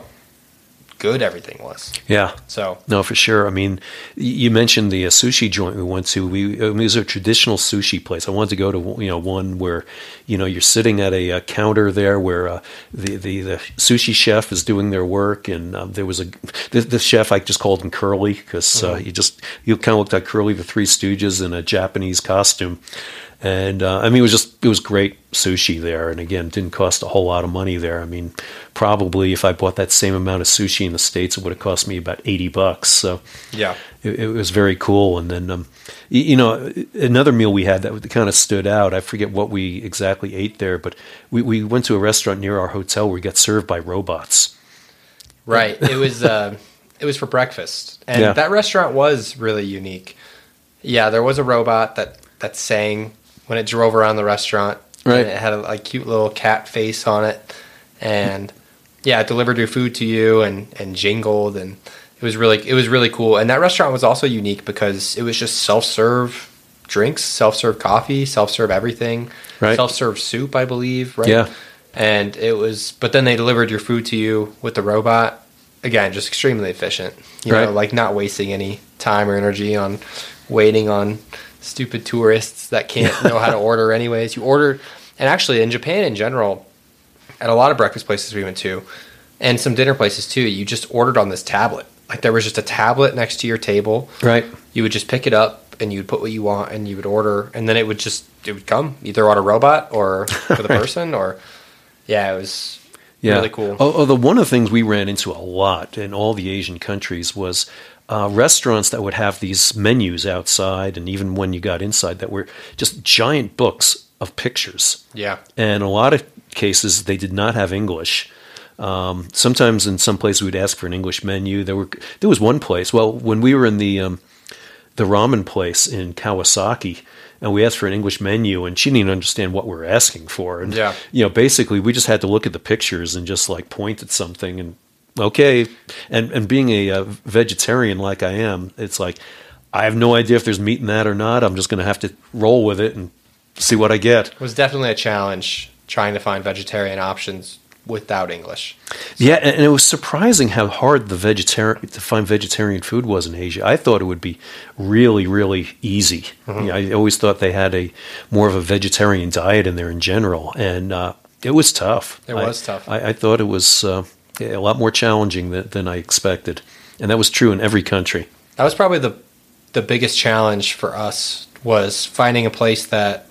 good everything was. Yeah, So no, for sure. I mean, y- you mentioned the uh, sushi joint we went to. We I mean, it was a traditional sushi place. I wanted to go to you know one where you know you're sitting at a, uh counter there where uh, the, the the sushi chef is doing their work, and um, there was a the, the chef, I just called him Curly because uh, he just he kind of looked like Curly the Three Stooges in a Japanese costume. And uh, I mean, it was just it was great sushi there, and again, didn't cost a whole lot of money there. I mean, probably if I bought that same amount of sushi in the States, it would have cost me about eighty bucks. So yeah, it, it was very cool. And then, um, you, you know, another meal we had that kind of stood out. I forget what we exactly ate there, but we, we went to a restaurant near our hotel where we got served by robots. right. It was uh, it was for breakfast, and Yeah. that restaurant was really unique. Yeah, there was a robot that that sang when it drove around the restaurant. Right. And it had a like cute little cat face on it, and yeah, it delivered your food to you and and jingled, and it was really it was really cool. And that restaurant was also unique because it was just self serve drinks, self serve coffee, self serve everything, Right. self serve soup, I believe. Right. Yeah. And it was, but then they delivered your food to you with the robot. Again, just extremely efficient. You Right. know, like not wasting any time or energy on waiting on stupid tourists that can't know how to order anyways. You order, and actually in Japan in general, at a lot of breakfast places we went to, and some dinner places too, you just ordered on this tablet. Like there was just a tablet next to your table. Right. You would just pick it up and you would put what you want and you would order, and then it would just, it would come either on a robot or for the Right. person, or yeah, it was Yeah. really cool. Al- Although one of the things we ran into a lot in all the Asian countries was uh, restaurants that would have these menus outside, and even when you got inside, that were just giant books of pictures. Yeah. And in a lot of cases, they did not have English. Um, sometimes in some places we'd ask for an English menu. There were there was one place. Well, when we were in the um, the ramen place in Kawasaki, and we asked for an English menu, and she didn't even understand what we were asking for. And Yeah. you know, basically, we just had to look at the pictures and just like point at something and okay. And and being a, uh vegetarian like I am, it's like I have no idea if there's meat in that or not. I'm just going to have to roll with it and see what I get. It was definitely a challenge trying to find vegetarian options without English. Yeah, and it was surprising how hard the vegetarian to find vegetarian food was in Asia. I thought it would be really, really easy. Mm-hmm. You know, I always thought they had a more of a vegetarian diet in there in general, and uh, it was tough. It was I, tough. I, I thought it was uh, a lot more challenging than, than I expected, and that was true in every country. That was probably the the biggest challenge for us, was finding a place that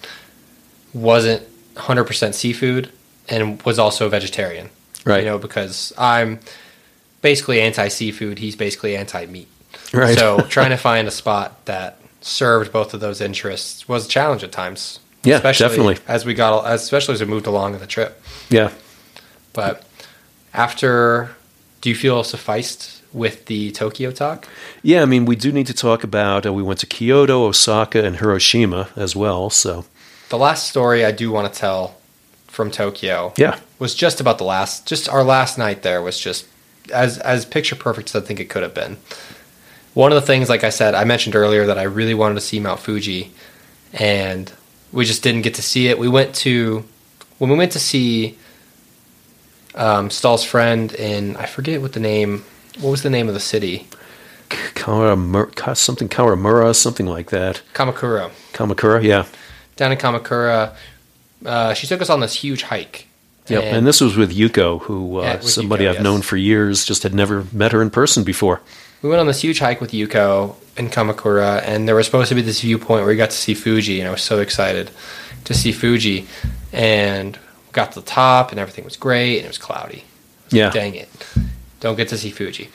wasn't one hundred percent seafood and was also vegetarian. Right. You know, because I'm basically anti-seafood, he's basically anti-meat. Right. So trying to find a spot that served both of those interests was a challenge at times. Yeah, especially definitely. As we got, especially as we moved along in the trip. Yeah. But after, do you feel sufficed with the Tokyo talk? Yeah, I mean, we do need to talk about, uh, we went to Kyoto, Osaka, and Hiroshima as well, so. The last story I do want to tell from Tokyo Yeah. was just about the last, just our last night there was just as as picture perfect as I think it could have been. One of the things, like I said, I mentioned earlier that I really wanted to see Mount Fuji, and we just didn't get to see it. We went to, when we went to see um, Stahl's friend in, I forget what the name, what was the name of the city? Karamura, something Karamura, something like that. Kamakura. Kamakura, yeah. Down in Kamakura, uh, she took us on this huge hike. Yep, and, and this was with Yuko, who uh, Yeah, with somebody Yuko, I've yes. known for years, just had never met her in person before. We went on this huge hike with Yuko in Kamakura, and there was supposed to be this viewpoint where we got to see Fuji, and I was so excited to see Fuji. And got to the top, and everything was great, and it was cloudy. Yeah. Dang it. Don't get to see Fuji.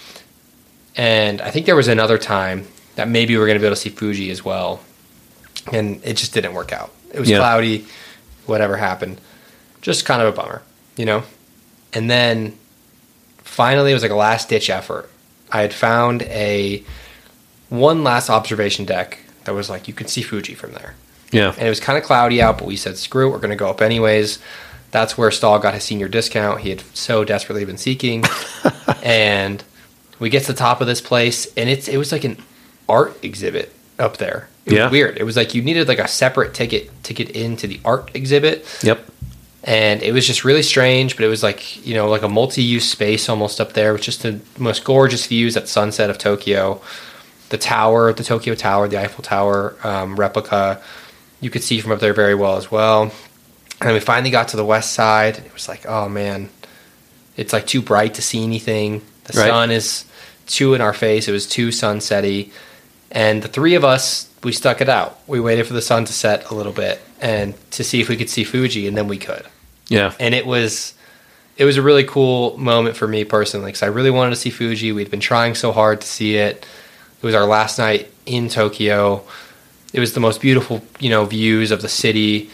And I think there was another time that maybe we were going to be able to see Fuji as well, and it just didn't work out. It was Yeah. cloudy, whatever happened. Just kind of a bummer, you know? And then finally, it was like a last-ditch effort. I had found a one last observation deck that was like, you could see Fuji from there. Yeah. And it was kind of cloudy out, but we said, screw it, we're going to go up anyways. That's where Stahl got his senior discount. He had so desperately been seeking. And we get to the top of this place, and it's it was like an art exhibit up there. It was Yeah. weird. It was like you needed like a separate ticket to get into the art exhibit. Yep. And it was just really strange, but it was like, you know, like a multi-use space almost up there with just the most gorgeous views at sunset of Tokyo. The tower, the Tokyo Tower, the Eiffel Tower um, replica, you could see from up there very well as well. And we finally got to the west side. It was like, oh man, it's like too bright to see anything. The Right. sun is too in our face. It was too sunsetty. And the three of us, we stuck it out. We waited for the sun to set a little bit and to see if we could see Fuji, and then we could. Yeah. And it was it was a really cool moment for me personally, because I really wanted to see Fuji. We'd been trying so hard to see it. It was our last night in Tokyo. It was the most beautiful, you know, views of the city.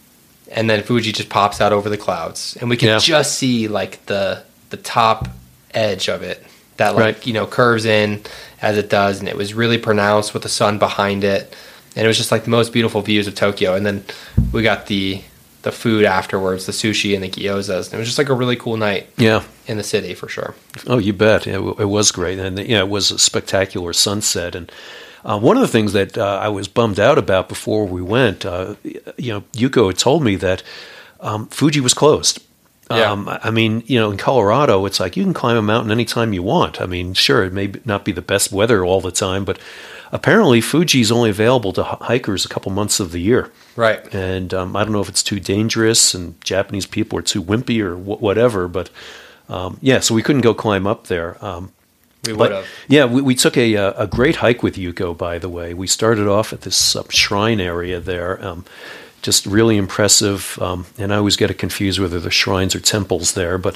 And then Fuji just pops out over the clouds, and we can Yeah. just see like the the top edge of it that like Right. you know curves in as it does, and it was really pronounced with the sun behind it, and it was just like the most beautiful views of Tokyo. And then we got the the food afterwards, the sushi and the gyozas, and it was just like a really cool night Yeah. in the city for sure. Oh, you bet. It, w- it was great. And yeah, it was a spectacular sunset. And uh, one of the things that uh, I was bummed out about before we went, uh, you know, Yuko had told me that um, Fuji was closed. Yeah. Um, I mean, you know, in Colorado, it's like you can climb a mountain anytime you want. I mean, sure, it may b- not be the best weather all the time, but apparently Fuji is only available to h- hikers a couple months of the year. Right. And um, I don't know if it's too dangerous and Japanese people are too wimpy or wh- whatever, but um, yeah, so we couldn't go climb up there. Um, We would but have. yeah, we, we took a a great hike with Yuko. By the way, we started off at this uh, shrine area there, um, just really impressive. Um, and I always get it confused whether the shrines or temples there, but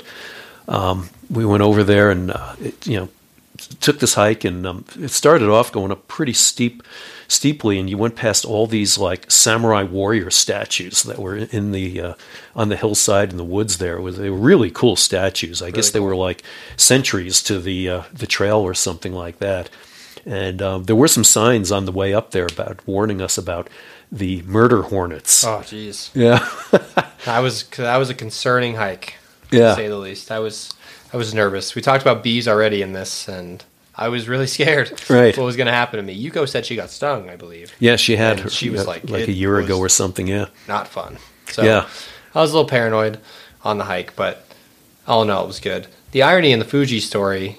um, we went over there and uh, it, you know took this hike, and um, it started off going up pretty steep, steeply, and you went past all these like samurai warrior statues that were in the uh, on the hillside in the woods. There it was they were really cool statues. I guess they cool. were like sentries to the uh, the trail or something like that. And um, there were some signs on the way up there about warning us about the murder hornets. Oh, jeez. Yeah, That was that was a concerning hike, Yeah. to say the least. I was I was nervous. We talked about bees already in this, and I was really scared. Right. What was going to happen to me? Yuko said she got stung, I believe. yeah, she had And her. she was yeah, like, like it a year ago was- or something. Yeah, Not fun. So Yeah. I was a little paranoid on the hike, but all in all, it was good. The irony in the Fuji story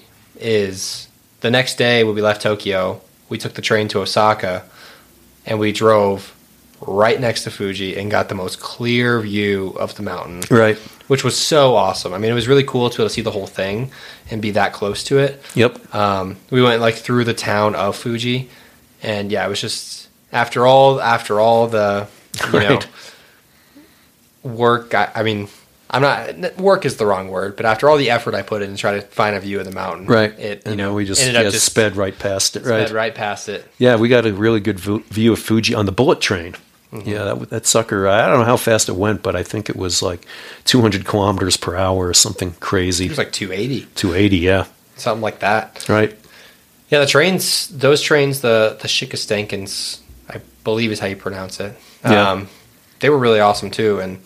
is the next day when we left Tokyo, we took the train to Osaka, and we drove right next to Fuji and got the most clear view of the mountain, right. which was so awesome. I mean, it was really cool to be able to see the whole thing and be that close to it. Yep. Um, we went like through the town of Fuji, and yeah, it was just after all after all the you know Right. work. I, I mean, I'm not work is the wrong word, but after all the effort I put in to try to find a view of the mountain, right? It you and know we just, ended up yeah, just sped right past it, right? sped right past it. Yeah, we got a really good v- view of Fuji on the bullet train. Mm-hmm. Yeah, that that sucker. I don't know how fast it went, but I think it was like two hundred kilometers per hour or something crazy. It was like two eighty. two eighty, yeah, something like that. Right. Yeah, the trains, those trains, the the Shikastankins, I believe is how you pronounce it. Yeah. Um, they were really awesome too, and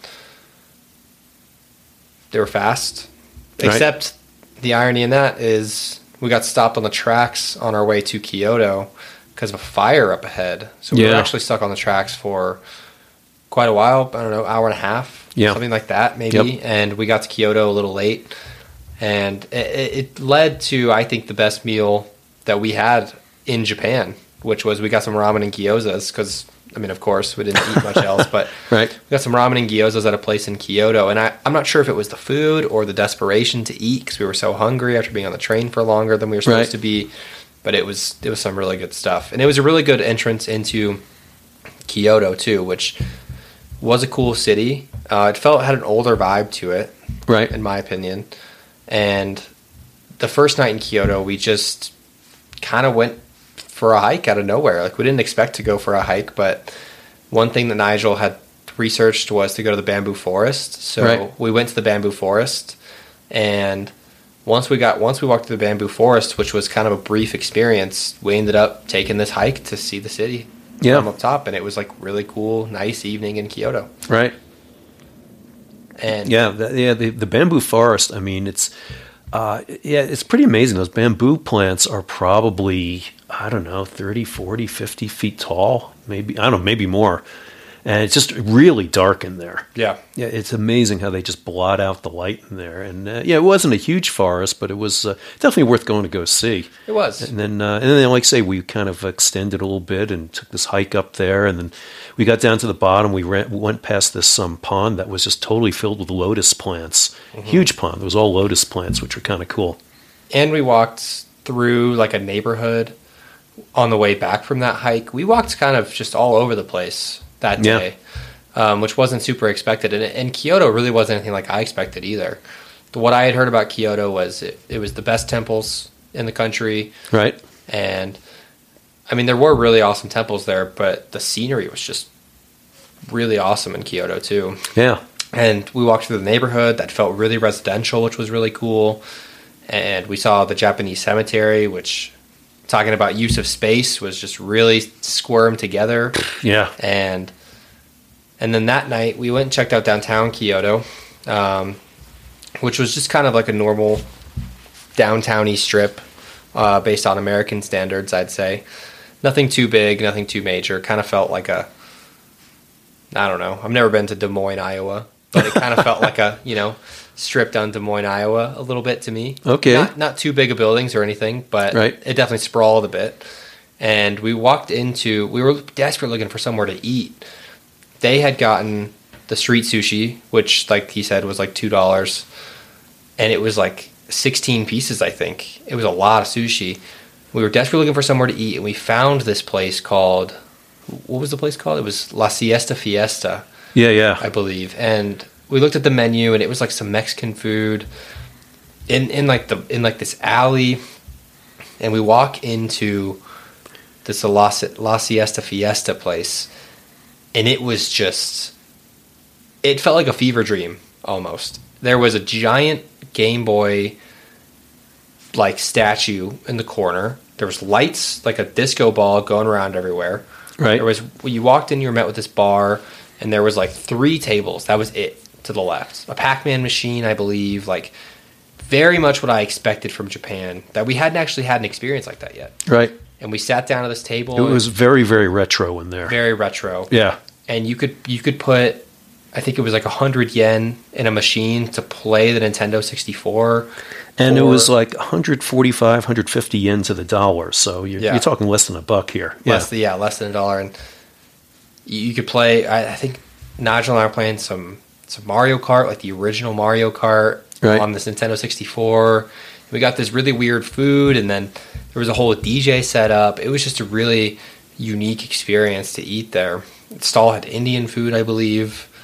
they were fast. Right. Except the irony in that is we got stopped on the tracks on our way to Kyoto because of a fire up ahead. So we yeah. were actually stuck on the tracks for quite a while. I don't know, hour and a half, yeah. something like that maybe. Yep. And we got to Kyoto a little late, and it, it led to I think the best meal that we had in Japan, which was we got some ramen and gyozas because. I mean, of course, we didn't eat much else, but right. we got some ramen and gyozas at a place in Kyoto. And I, I'm not sure if it was the food or the desperation to eat because we were so hungry after being on the train for longer than we were supposed right. to be. But it was it was some really good stuff. And it was a really good entrance into Kyoto, too, which was a cool city. Uh, it felt had an older vibe to it, right, in my opinion. And the first night in Kyoto, we just kind of went for a hike out of nowhere. Like we didn't expect to go for a hike, but one thing that Nigel had researched was to go to the bamboo forest. So right. we went to the bamboo forest, and once we got once we walked through the bamboo forest, which was kind of a brief experience, we ended up taking this hike to see the city yeah. from up top, and it was like really cool, nice evening in Kyoto. Right. And yeah, the, yeah, the the bamboo forest. I mean, it's uh, yeah, it's pretty amazing. Those bamboo plants are probably, I don't know, thirty, forty, fifty feet tall, maybe, I don't know, maybe more. And it's just really dark in there. Yeah. Yeah, it's amazing how they just blot out the light in there. And uh, yeah, it wasn't a huge forest, but it was uh, definitely worth going to go see. It was. And then, uh, and then, like I say, we kind of extended a little bit and took this hike up there. And then we got down to the bottom. We ran, went past this um, pond that was just totally filled with lotus plants. Mm-hmm. Huge pond. It was all lotus plants, which were kind of cool. And we walked through like a neighborhood on the way back from that hike. We walked kind of just all over the place that day, yeah. um, which wasn't super expected. And, and Kyoto really wasn't anything like I expected either. What I had heard about Kyoto was it, it was the best temples in the country. Right. And, I mean, there were really awesome temples there, but the scenery was just really awesome in Kyoto, too. Yeah. And we walked through the neighborhood that felt really residential, which was really cool. And we saw the Japanese cemetery, which... talking about use of space was just really squirmed together. Yeah. And and then that night we went and checked out downtown Kyoto, um, which was just kind of like a normal downtown-y strip uh, based on American standards, I'd say. Nothing too big, nothing too major. Kind of felt like a, I don't know. I've never been to Des Moines, Iowa, but it kind of felt like a, you know, strip down Des Moines, Iowa a little bit to me. Okay. Not, not too big of buildings or anything, but right. it definitely sprawled a bit. And we walked into, we were desperate looking for somewhere to eat. They had gotten the street sushi, which, like he said, was like two dollars. And it was like sixteen pieces, I think. It was a lot of sushi. We were desperately looking for somewhere to eat, and we found this place called, what was the place called? It was La Siesta Fiesta. Yeah, yeah. I believe. And we looked at the menu, and it was like some Mexican food in in like the in like this alley. And we walk into this La, La Siesta Fiesta place, and it was just, it felt like a fever dream almost. There was a giant Game Boy like statue in the corner. There was lights, like a disco ball going around everywhere. Right. There was, when you walked in, you were met with this bar, and there was like three tables. That was it to the left. A Pac-Man machine, I believe, like very much what I expected from Japan, that we hadn't actually had an experience like that yet. Right. And we sat down at this table. It was very, very retro in there. Very retro. Yeah. And you could you could put, I think it was like one hundred yen in a machine to play the Nintendo sixty-four. And or, it was like one forty-five, one fifty yen to the dollar. So you're, yeah. you're talking less than a buck here. Yeah. Less than, yeah, less than a dollar. And you could play, I, I think Nigel and I were playing some, some Mario Kart, like the original Mario Kart right. on this Nintendo sixty-four. We got this really weird food, and then there was a whole D J set up. It was just a really unique experience to eat there. The stall had Indian food, I believe.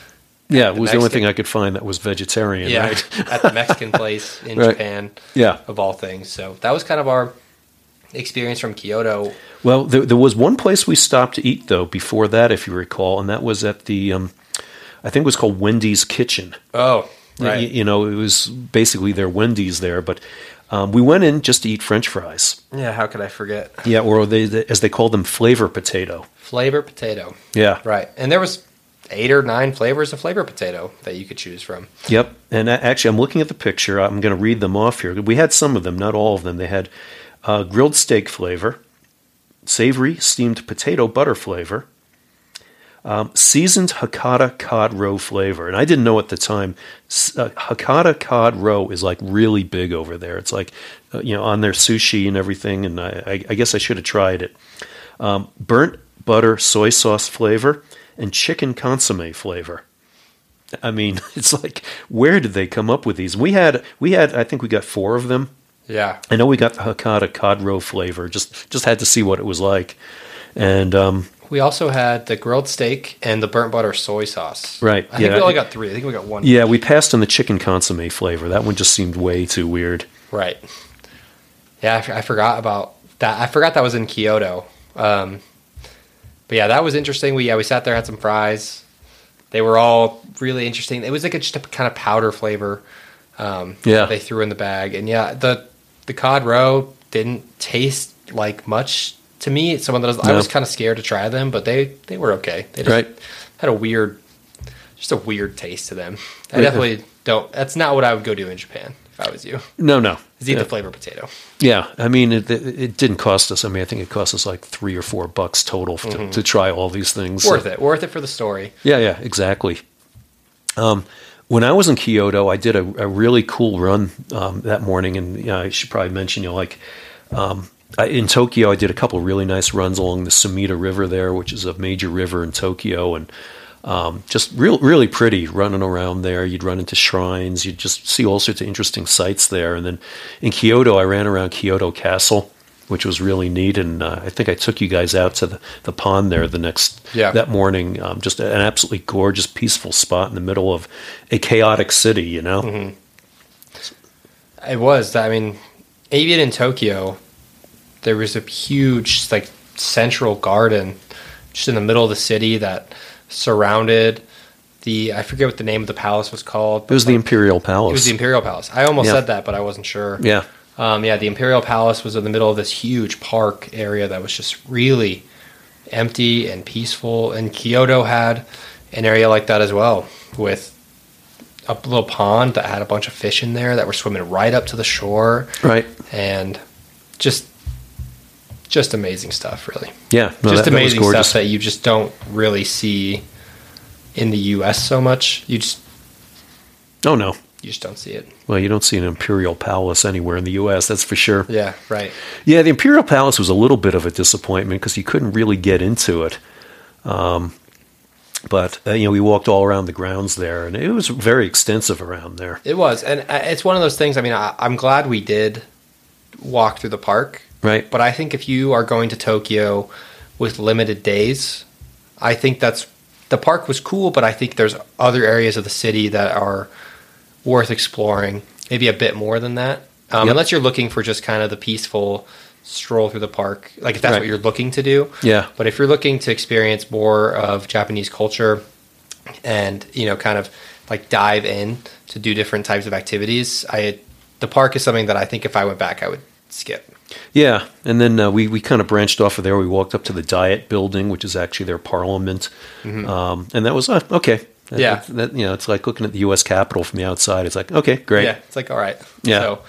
Yeah, at it was the only thing I could find that was vegetarian, yeah, right? at the Mexican place in Right. Japan, Yeah. of all things. So that was kind of our experience from Kyoto. Well, there, there was one place we stopped to eat, though, before that, if you recall, and that was at the, um, I think it was called Wendy's Kitchen. Oh, Y- right. You, know, it was basically their Wendy's there, but um, we went in just to eat French fries. Yeah, how could I forget? Yeah, or they, as they called them, flavor potato. Flavor potato. Yeah. Right. And there was eight or nine flavors of flavor potato that you could choose from. Yep. And a- actually, I'm looking at the picture. I'm going to read them off here. We had some of them, not all of them. They had uh, grilled steak flavor, savory steamed potato butter flavor, um, seasoned Hakata cod roe flavor. And I didn't know at the time, s- uh, Hakata cod roe is like really big over there. It's like, uh, you know, on their sushi and everything. And I, I, I guess I should have tried it. Um, burnt butter soy sauce flavor and chicken consomme flavor. I mean, it's like, where did they come up with these? We had, we had, I think we got four of them. Yeah. I know we got the Hakata cod roe flavor. Just, just had to see what it was like. And um, We also had the grilled steak and the burnt butter soy sauce. Right, I think yeah. we only got three. I think we got one. yeah, we passed on the chicken consomme flavor. That one just seemed way too weird. Right. Yeah, I, f- I forgot about that. I forgot that was in Kyoto. Um, but yeah, that was interesting. We yeah we sat there, had some fries. They were all really interesting. It was like a, just a kind of powder flavor. Um, Yeah. They threw in the bag, and yeah, the the cod roe didn't taste like much to me. It's someone that was, I No. was kind of scared to try them, but they they were okay. They just Right. had a weird, just a weird taste to them. I Yeah. definitely don't. That's not what I would go do in Japan if I was you. No, no. Is eat Yeah. the flavor potato. Yeah, I mean, it, it, it didn't cost us. I mean, I think it cost us like three or four bucks total to, to try all these things. Worth it. Worth it for the story. Yeah, yeah, exactly. Um, when I was in Kyoto, I did a, a really cool run um, that morning, and you know, I should probably mention, you know, like um, I, in Tokyo, I did a couple of really nice runs along the Sumida River there, which is a major river in Tokyo, and um, just real, really pretty running around there. You'd run into shrines, you'd just see all sorts of interesting sights there. And then in Kyoto, I ran around Kyoto Castle, which was really neat. And uh, I think I took you guys out to the, the pond there the next Yeah. that morning. Um, just an absolutely gorgeous, peaceful spot in the middle of a chaotic city. You know, It was. I mean, even in Tokyo, there was a huge, like, central garden just in the middle of the city that surrounded the, I forget what the name of the palace was called. it was the Imperial It Palace. was the Imperial Palace. I almost Yeah. said that, but I wasn't sure. yeah, Um, yeah, the Imperial Palace was in the middle of this huge park area that was just really empty and peaceful. And Kyoto had an area like that as well, with a little pond that had a bunch of fish in there that were swimming right up to the shore, right. and just just amazing stuff, really. Yeah, no, just that- that was amazing gorgeous. stuff that you just don't really see in the U S so much. You just Oh no. you just don't see it. Well, you don't see an Imperial Palace anywhere in the U S, that's for sure. Yeah, right. Yeah, the Imperial Palace was a little bit of a disappointment because you couldn't really get into it. Um, but, uh, you know, we walked all around the grounds there, and it was very extensive around there. It was, and uh, it's one of those things. I mean, I, I'm glad we did walk through the park, Right. but I think if you are going to Tokyo with limited days, I think that's the park was cool, but I think there's other areas of the city that are worth exploring, maybe a bit more than that. Um, Yep. Unless you're looking for just kind of the peaceful stroll through the park, like if that's Right. what you're looking to do. Yeah. But if you're looking to experience more of Japanese culture and, you know, kind of like dive in to do different types of activities, I the park is something that I think if I went back, I would skip. Yeah, and then uh, we, we kind of branched off of there. We walked up to the Diet Building, which is actually their parliament. Um, and that was, uh, okay. That- Mm-hmm. Yeah. That, you know, it's like looking at the U S Capitol from the outside. It's like, okay, great. Yeah, it's like, all right. Yeah. So,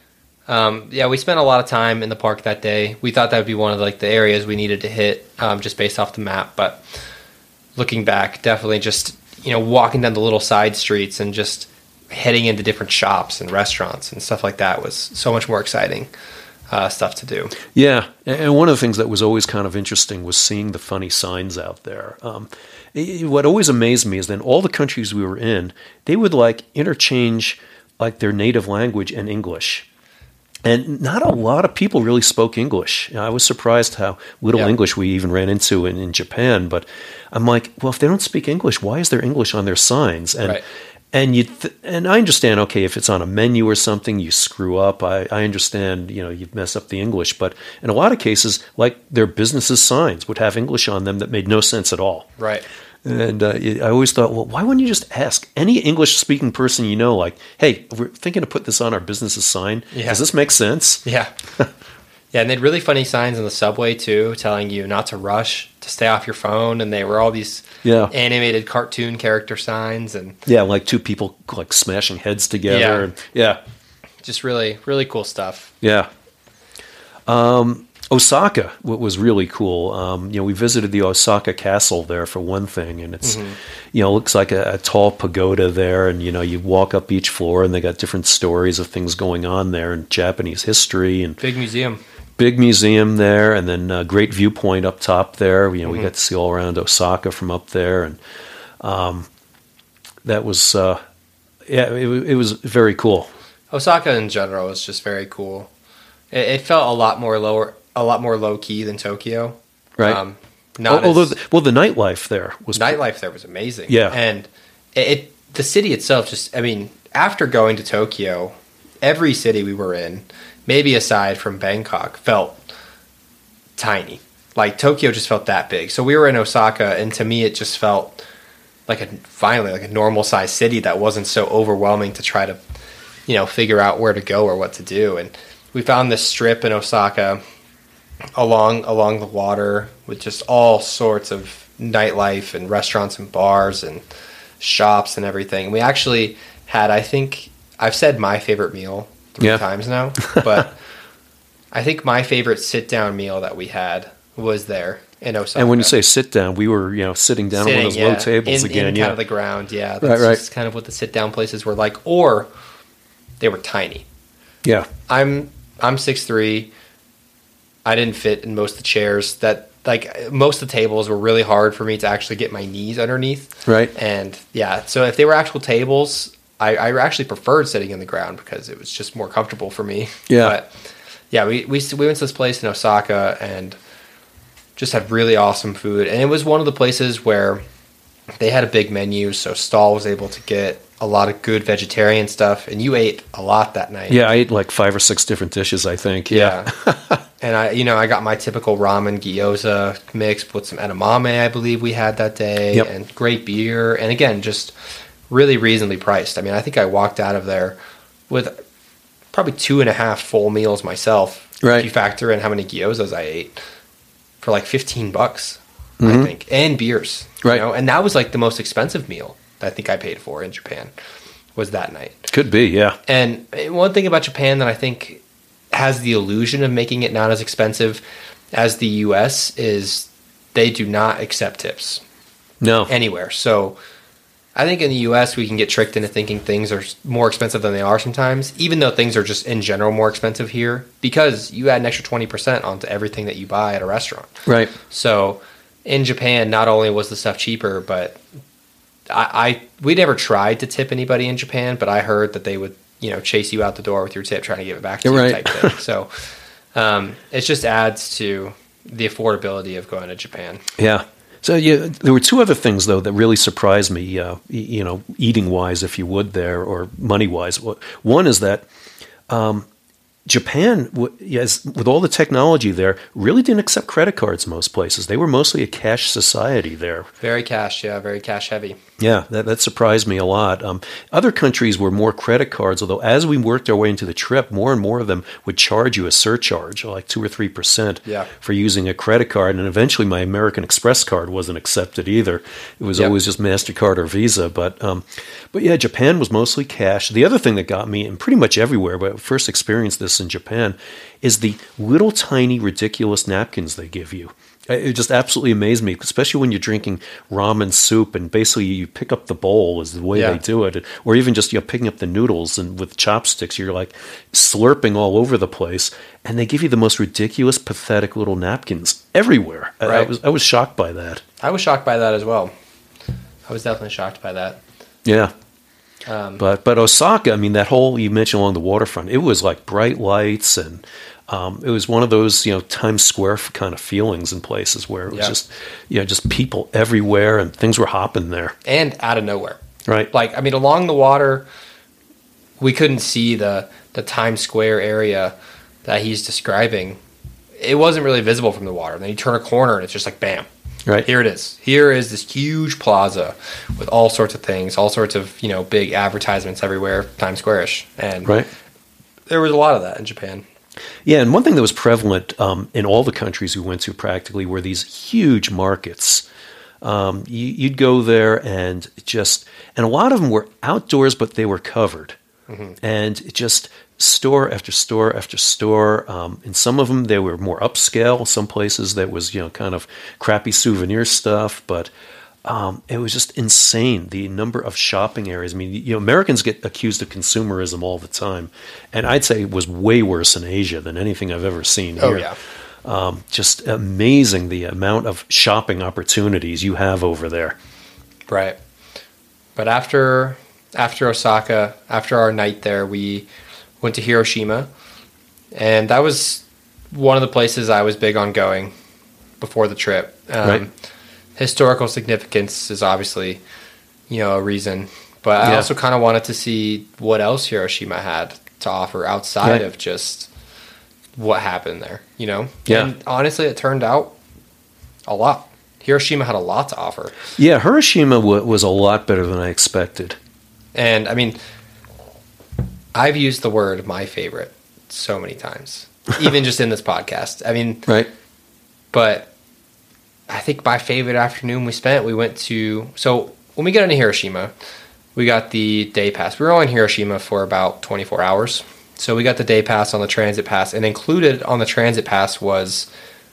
um, yeah, we spent a lot of time in the park that day. We thought that would be one of like the areas we needed to hit, um, just based off the map. But looking back, definitely just, you know, walking down the little side streets and just heading into different shops and restaurants and stuff like that was so much more exciting uh, stuff to do. Yeah, and and one of the things that was always kind of interesting was seeing the funny signs out there. Um, it- what always amazed me is that in all the countries we were in, they would like interchange like their native language and English. And not a lot of people really spoke English. I was surprised how little Yeah. English we even ran into in, in Japan. But I'm like, well, if they don't speak English, why is there English on their signs? And Right. and you th- and I understand. Okay, if it's on a menu or something, you screw up. I, I understand. You know, you mess up the English. But in a lot of cases, like their businesses' signs would have English on them that made no sense at all. Right. And uh, I always thought, well, why wouldn't you just ask any English-speaking person you know, like, hey, we're thinking to put this on our business's sign. Yeah. Does this make sense? Yeah. Yeah, and they had really funny signs on the subway, too, telling you not to rush, to stay off your phone. And they were all these Yeah. animated cartoon character signs. And Yeah, like two people like smashing heads together. Yeah. And, yeah, just really, really cool stuff. yeah. Um, Osaka what was really cool. Um, you know, we visited the Osaka Castle there for one thing, and it's, Mm-hmm. you know, looks like a, a tall pagoda there, and you know, you walk up each floor, and they got different stories of things going on there in Japanese history, and Big museum. big museum there, and then a great viewpoint up top there. You know, we Mm-hmm. got to see all around Osaka from up there, and um, that was, uh, yeah, it, wa- it was very cool. Osaka in general is just very cool. It, it felt a lot more lower, a lot more low key than Tokyo. Right. Um, not Although, as, the, well, the nightlife there was nightlife there was amazing. Yeah. and it, it the city itself just. I mean, after going to Tokyo, every city we were in, maybe aside from Bangkok, felt tiny. Like Tokyo just felt that big. So we were in Osaka, and to me, it just felt like a finally like a normal sized city that wasn't so overwhelming to try to, you know, figure out where to go or what to do. And we found this strip in Osaka along along the water with just all sorts of nightlife and restaurants and bars and shops and everything. We actually had, I think, I've said my favorite meal three Yeah. times now, but I think my favorite sit down meal that we had was there in Osaka. And when you say sit down, we were, you know, sitting down on one of those Sitting, low yeah, tables in, again. in yeah. kind of the ground. Yeah, that's Right, right. just kind of what the sit down places were like, or they were tiny. yeah. I'm I'm six three. I didn't fit in most of the chairs. That like most of the tables were really hard for me to actually get my knees underneath. Right. And yeah, so if they were actual tables, I, I actually preferred sitting in the ground because it was just more comfortable for me. Yeah. But yeah, we we we went to this place in Osaka and just had really awesome food. And it was one of the places where they had a big menu, so Stahl was able to get a lot of good vegetarian stuff, and you ate a lot that night. Yeah, I ate like five or six different dishes, I think. Yeah. And I, you know, I got my typical ramen gyoza mixed with some edamame, I believe we had that day, Yep. and great beer. And again, just really reasonably priced. I mean, I think I walked out of there with probably two and a half full meals myself. Right. If you factor in how many gyozas I ate for like fifteen bucks, Mhm. I think, and beers. Right. You know? And that was like the most expensive meal that I think I paid for in Japan was that night. Could be, yeah. And one thing about Japan that I think has the illusion of making it not as expensive as the U S is they do not accept tips No. anywhere. So I think in the U S we can get tricked into thinking things are more expensive than they are sometimes, even though things are just in general more expensive here because you add an extra twenty percent onto everything that you buy at a restaurant. Right. So in Japan, not only was the stuff cheaper, but I, I we never tried to tip anybody in Japan, but I heard that they would, you know, chase you out the door with your tip, trying to give it back to you Right. type thing. So um, it just adds to the affordability of going to Japan. Yeah. So yeah, there were two other things though that really surprised me. Uh, y- you know, eating wise, if you would, there or money wise. One is that um, Japan, w- yes, with all the technology there, really didn't accept credit cards. Most places they were mostly a cash society there. Very cash, yeah, very cash heavy. Yeah, that, that surprised me a lot. Um, other countries were more credit cards, although as we worked our way into the trip, more and more of them would charge you a surcharge, like two or three percent, Yeah. for using a credit card. And eventually, my American Express card wasn't accepted either. It was Yep. always just Mastercard or Visa. But, um, but yeah, Japan was mostly cash. The other thing that got me, and pretty much everywhere, but I first experienced this in Japan, is the little tiny ridiculous napkins they give you. It just absolutely amazed me, especially when you're drinking ramen soup and basically you pick up the bowl is the way Yeah. they do it, or even just you know picking up the noodles and with chopsticks you're like slurping all over the place, and they give you the most ridiculous, pathetic little napkins everywhere. I- I Right. was I was shocked by that. I was shocked by that as well. I was definitely shocked by that. Yeah. Um, but but Osaka, I mean, that whole you mentioned along the waterfront, it was like bright lights, and um, it was one of those, you know, Times Square kind of feelings in places where it was Yeah. just, you know, just people everywhere and things were hopping there. and out of nowhere. Right. Like, I mean, along the water, we couldn't see the, the Times Square area that he's describing. It wasn't really visible from the water. And then you turn a corner and it's just like, bam, Right. here it is. Here is this huge plaza with all sorts of things, all sorts of, you know, big advertisements everywhere, Times Square-ish. And Right. there was a lot of that in Japan. Yeah, and one thing that was prevalent um, in all the countries we went to practically were these huge markets. Um, you, you'd go there and just, and a lot of them were outdoors, but they were covered. And it just store after store after store. Um, in some of them, they were more upscale. Some places that was, you know, kind of crappy souvenir stuff. But um, it was just insane, the number of shopping areas. I mean, you know, Americans get accused of consumerism all the time. And I'd say it was way worse in Asia than anything I've ever seen here. Oh, yeah. Um, just amazing the amount of shopping opportunities you have over there. Right. But after after Osaka, after our night there, we went to Hiroshima. And that was one of the places I was big on going before the trip. Um, Right. Historical significance is obviously, you know, a reason. But I Yeah. also kind of wanted to see what else Hiroshima had to offer outside Right. of just what happened there, you know? Yeah. And honestly, it turned out a lot. Hiroshima had a lot to offer. Yeah, Hiroshima w- was a lot better than I expected. And I mean, I've used the word my favorite so many times, even just in this podcast. I mean, Right. but I think my favorite afternoon we spent, we went to, so when we got into Hiroshima, we got the day pass. We were only in Hiroshima for about twenty-four hours. So we got the day pass on the transit pass, and included on the transit pass was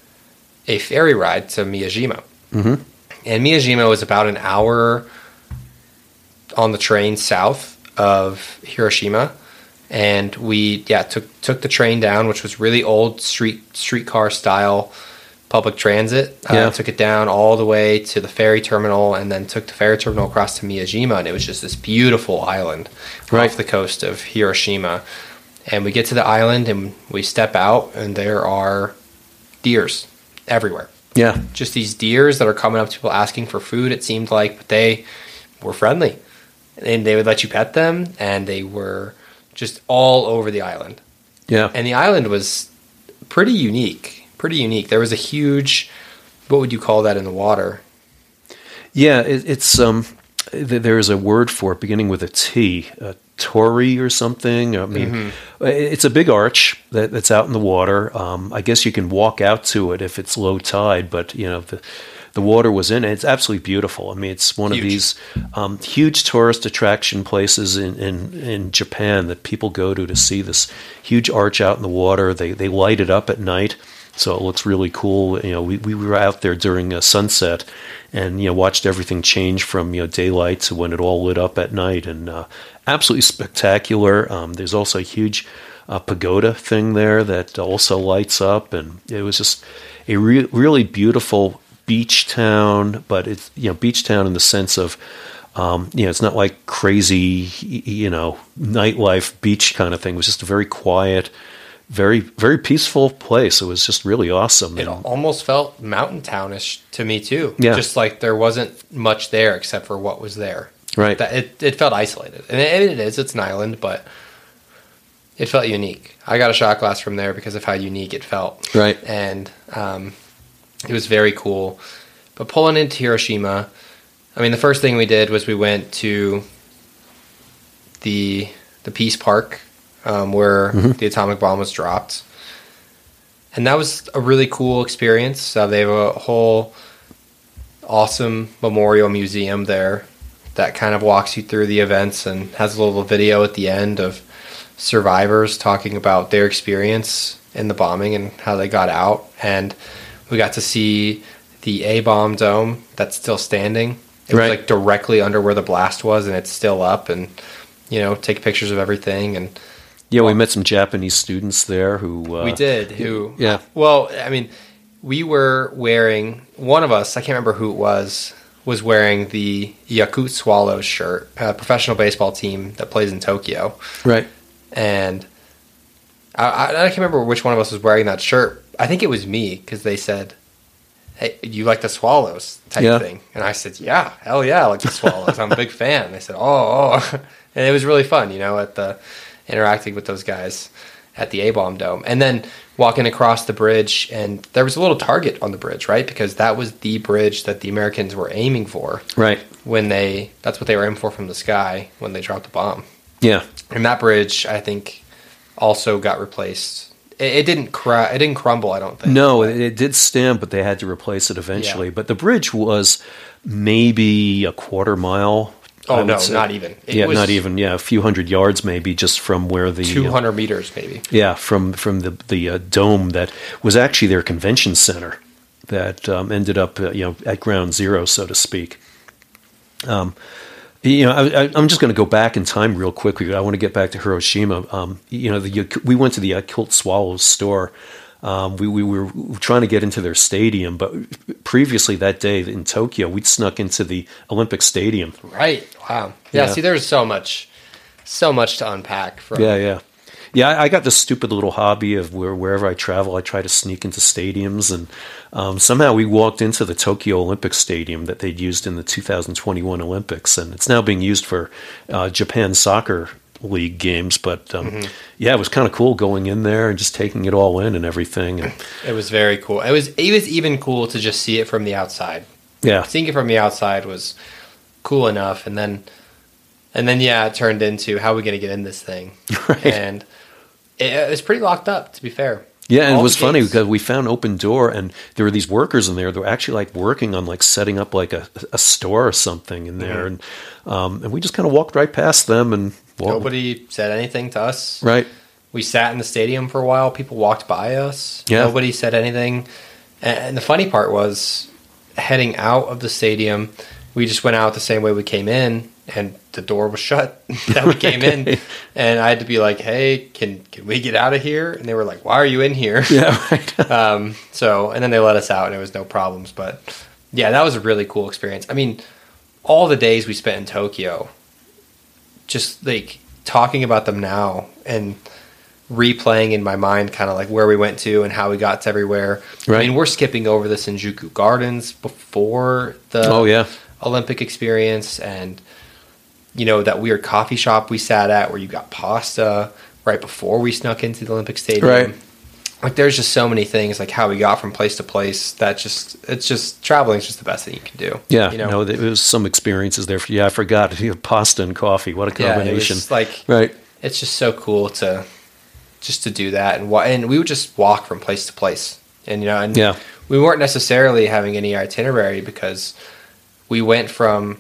a ferry ride to Miyajima. Mm-hmm. And Miyajima was about an hour on the train south of Hiroshima. And we, yeah, took took the train down, which was really old street streetcar style public transit. Yeah. Uh, took it down all the way to the ferry terminal, and then took the ferry terminal across to Miyajima. And it was just this beautiful island Right. off the coast of Hiroshima. And we get to the island, and we step out, and there are deers everywhere. Yeah. Just these deers that are coming up to people asking for food, it seemed like, but they were friendly. And they would let you pet them, and they were just all over the island. Yeah. And the island was pretty unique. Pretty unique. There was a huge, what would you call that in the water? Yeah, it, it's um, th- there is a word for it beginning with a T, a torii or something. I mean, it's a big arch that, that's out in the water. Um, I guess you can walk out to it if it's low tide, but you know the the water was in it. It's absolutely beautiful. I mean, it's one Huge. of these um, huge tourist attraction places in, in in Japan that people go to to see this huge arch out in the water. They they light it up at night. So it looks really cool. You know, we, we were out there during a sunset, and you know watched everything change from you know daylight to when it all lit up at night, and uh, absolutely spectacular. Um, there's also a huge uh, pagoda thing there that also lights up, and it was just a re- really beautiful beach town. But it's you know beach town in the sense of um, you know it's not like crazy you know nightlife beach kind of thing. It was just a very quiet, very very peaceful place. It was just really awesome. It And- almost felt mountain townish to me too. Yeah. Just like there wasn't much there except for what was there. Right. That it, it felt isolated. And it, it is, it's an island, but it felt unique. I got a shot glass from there because of how unique it felt. Right. And um, it was very cool. But pulling into Hiroshima, I mean, the first thing we did was we went to the the Peace Park, um, where the atomic bomb was dropped. And that was a really cool experience. Uh, they have a whole awesome memorial museum there that kind of walks you through the events and has a little video at the end of survivors talking about their experience in the bombing and how they got out. And we got to see the A-bomb dome that's still standing. It Right. was like directly under where the blast was, and it's still up, and you know, take pictures of everything. And Yeah, we met some Japanese students there who uh, we did. Who? Yeah. Well, I mean, we were wearing, one of us, I can't remember who it was, was wearing the Yakut Swallows shirt, a professional baseball team that plays in Tokyo. Right. And I, I, I can't remember which one of us was wearing that shirt. I think it was me, because they said, "Hey, you like the Swallows?" type Yeah. thing. And I said, "Yeah, hell yeah, I like the Swallows. I'm a big fan." And they said, "Oh, oh." And it was really fun, you know, at the interacting with those guys at the A-Bomb Dome. And then walking across the bridge, and there was a little target on the bridge, right? Because that was the bridge that the Americans were aiming for. Right. When they, that's what they were aiming for from the sky when they dropped the bomb. Yeah. And that bridge, I think, also got replaced. It, it didn't cra- It didn't crumble, I don't think. No, it, it did stand, but they had to replace it eventually. Yeah. But the bridge was maybe a quarter mile. I Oh, would no, say. not even. It yeah, was not even. Yeah, a few hundred yards maybe, just from where the two hundred meters, maybe. Yeah, from from the the uh, dome that was actually their convention center that um, ended up uh, you know at ground zero, so to speak. Um, you know, I, I, I'm just going to go back in time real quickly. I want to get back to Hiroshima. Um, you know, the, we went to the Yakult Swallows store. Um, we, we were trying to get into their stadium, but previously that day in Tokyo, we'd snuck into the Olympic Stadium. Right. Wow. Yeah, Yeah. see, there's so much, so much to unpack from. Yeah, yeah. Yeah, I I got this stupid little hobby of where wherever I travel, I try to sneak into stadiums, and um, somehow we walked into the Tokyo Olympic Stadium that they'd used in the two thousand twenty-one Olympics, and it's now being used for uh, Japan Soccer League games. But um, Mm-hmm. yeah, it was kind of cool going in there and just taking it all in and everything. And It was very cool. It was, it was even cool to just see it from the outside. yeah, Seeing it from the outside was cool enough, and then, and then yeah, it turned into how are we going to get in this thing, Right. and it, it was pretty locked up, to be fair. yeah, and All it was the funny gates- because we found open door, and there were these workers in there. They were actually like working on like setting up like a, a store or something in there, and um, and we just kind of walked right past them and walked, Nobody said anything to us. right. We sat in the stadium for a while. People walked by us. Yeah. Nobody said anything. And, and the funny part was, heading out of the stadium, we just went out the same way we came in, and the door was shut that we came in. And I had to be like, "Hey, can can we get out of here?" And they were like, "Why are you in here?" Yeah, right. Um, so, and then they let us out, and it was no problems. But yeah, that was a really cool experience. I mean, all the days we spent in Tokyo, just like talking about them now and replaying in my mind kind of like where we went to and how we got to everywhere. Right. I mean, we're skipping over the Shinjuku Gardens before the Oh, yeah. Olympic experience, and you know, that weird coffee shop we sat at where you got pasta right before we snuck into the Olympic Stadium. Right. Like, there's just so many things, like how we got from place to place, that just, it's just, traveling is just the best thing you can do. Yeah, You know? no, there was some experiences there. For, yeah, I forgot. You have pasta and coffee. What a Yeah, it combination. was like, Right. it's just so cool to, just to do that. And wa- and we would just walk from place to place. And, you know, and Yeah. we weren't necessarily having any itinerary, because we went from,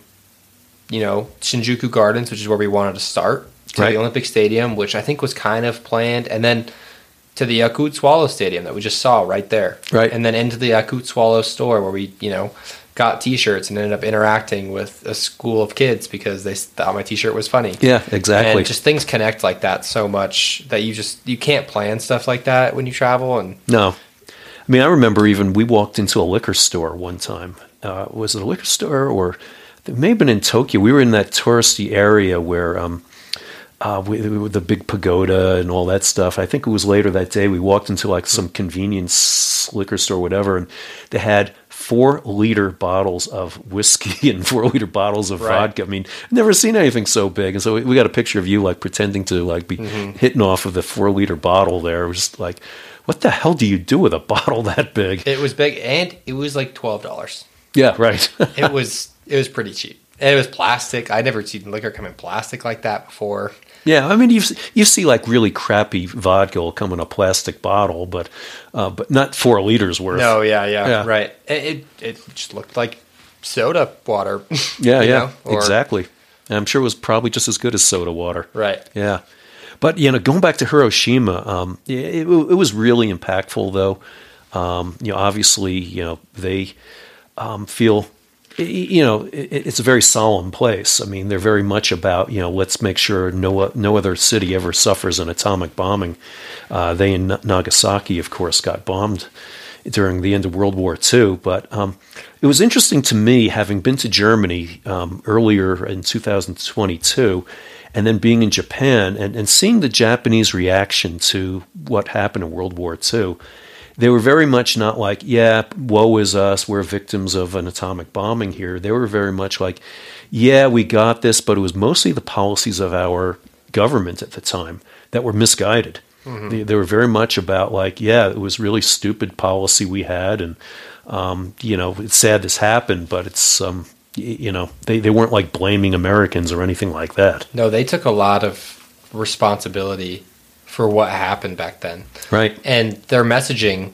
you know, Shinjuku Gardens, which is where we wanted to start, to Right. the Olympic Stadium, which I think was kind of planned, and then to the Yakut Swallow Stadium that we just saw right there. Right. And then into the Yakut Swallow store where we, you know, got T-shirts and ended up interacting with a school of kids because they thought my T-shirt was funny. Yeah, exactly. And just things connect like that so much that you just, you can't plan stuff like that when you travel. And No. I mean, I remember even we walked into a liquor store one time. Uh, was it a liquor store, or it may have been in Tokyo? We were in that touristy area where um, uh, we, with the big pagoda and all that stuff. I think it was later that day. We walked into like some convenience liquor store, whatever, and they had four liter bottles of whiskey and four liter bottles of Right. vodka. I mean, I've never seen anything so big. And so we, we got a picture of you like pretending to like be Mm-hmm. hitting off of the four liter bottle there. It was just like, what the hell do you do with a bottle that big? it was big, and it was like twelve dollars. Yeah, right. It was, it was pretty cheap. And it was plastic. I'd never seen liquor come in plastic like that before. Yeah, I mean, you you see like really crappy vodka will come in a plastic bottle, but uh, but not four liters worth. No, yeah, yeah, Yeah. right. It, it it just looked like soda water. Yeah, you yeah, know, or- exactly. And I'm sure it was probably just as good as soda water. Right. Yeah, but you know, going back to Hiroshima, um, it, it was really impactful, though. Um, you know, obviously, you know, they um, feel, you know, it, it's a very solemn place. I mean, they're very much about, you know, let's make sure no no other city ever suffers an atomic bombing. Uh, they in Nagasaki, of course, got bombed during the end of World War Two. But um, it was interesting to me, having been to Germany um, earlier in two thousand twenty-two, and then being in Japan and, and seeing the Japanese reaction to what happened in World War Two. They were very much not like, yeah, woe is us, we're victims of an atomic bombing here. They were very much like, yeah, we got this, but it was mostly the policies of our government at the time that were misguided. Mm-hmm. They, they were very much about like, yeah, it was really stupid policy we had, and um, you know, it's sad this happened, but it's um, you know, they, they weren't like blaming Americans or anything like that. No, they took a lot of responsibility for what happened back then. Right. And their messaging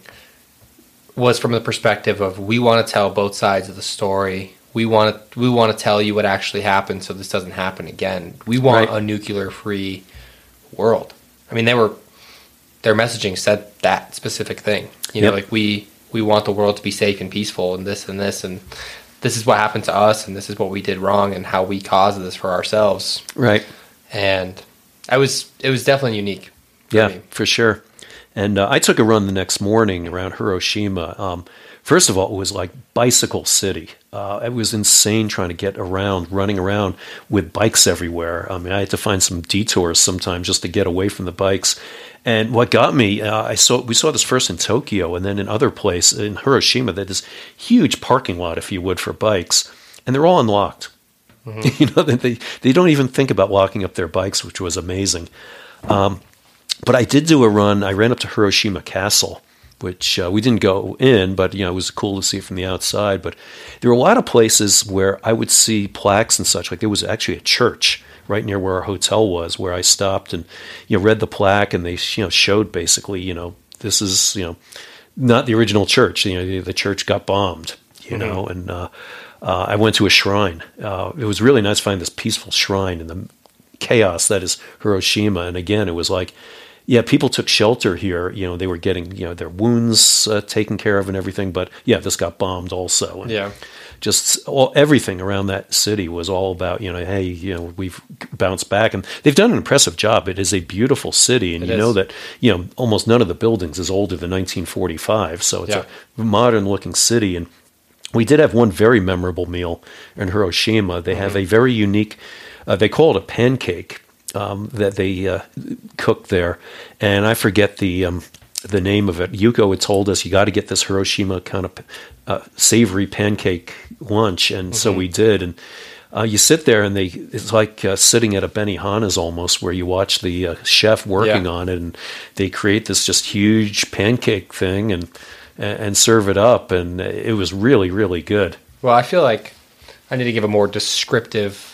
was from the perspective of, we want to tell both sides of the story. We want to we want to tell you what actually happened so this doesn't happen again. We want right. a nuclear-free world. I mean, they were their messaging said that specific thing. You know, yep. like we we want the world to be safe and peaceful, and this and this and this is what happened to us, and this is what we did wrong, and how we caused this for ourselves. Right. And I was it was definitely unique. For yeah, me. for sure. And uh, I took a run the next morning around Hiroshima. Um, first of all, it was like bicycle city. Uh, it was insane trying to get around, running around with bikes everywhere. I mean, I had to find some detours sometimes just to get away from the bikes. And what got me, uh, I saw we saw this first in Tokyo, and then in other places in Hiroshima. They had this huge parking lot, if you would, for bikes, and they're all unlocked. Mm-hmm. You know, they they don't even think about locking up their bikes, which was amazing. Um, But I did do a run. I ran up to Hiroshima Castle, which uh, we didn't go in, but you know it was cool to see it from the outside. But there were a lot of places where I would see plaques and such. Like there was actually a church right near where our hotel was, where I stopped and you know read the plaque, and they you know showed basically you know this is you know not the original church. You know the church got bombed. You mm-hmm. know, and uh, uh, I went to a shrine. Uh, it was really nice to find this peaceful shrine in the chaos that is Hiroshima. And again, it was like. Yeah, people took shelter here. You know, they were getting you know their wounds uh, taken care of and everything. But yeah, this got bombed also. And yeah, just all everything around that city was all about you know, hey, you know, we've bounced back, and they've done an impressive job. It is a beautiful city, and it you is. know that you know almost none of the buildings is older than nineteen forty-five. So it's yeah. a modern looking city. And we did have one very memorable meal in Hiroshima. They mm-hmm. have a very unique. Uh, they call it a pancake. Um, that they uh, cooked there, and I forget the um, the name of it. Yuko had told us you got to get this Hiroshima kind of uh, savory pancake lunch, and mm-hmm. so we did. And uh, you sit there, and they it's like uh, sitting at a Benihana's almost, where you watch the uh, chef working yeah. on it, and they create this just huge pancake thing and and serve it up, and it was really really good. Well, I feel like I need to give a more descriptive.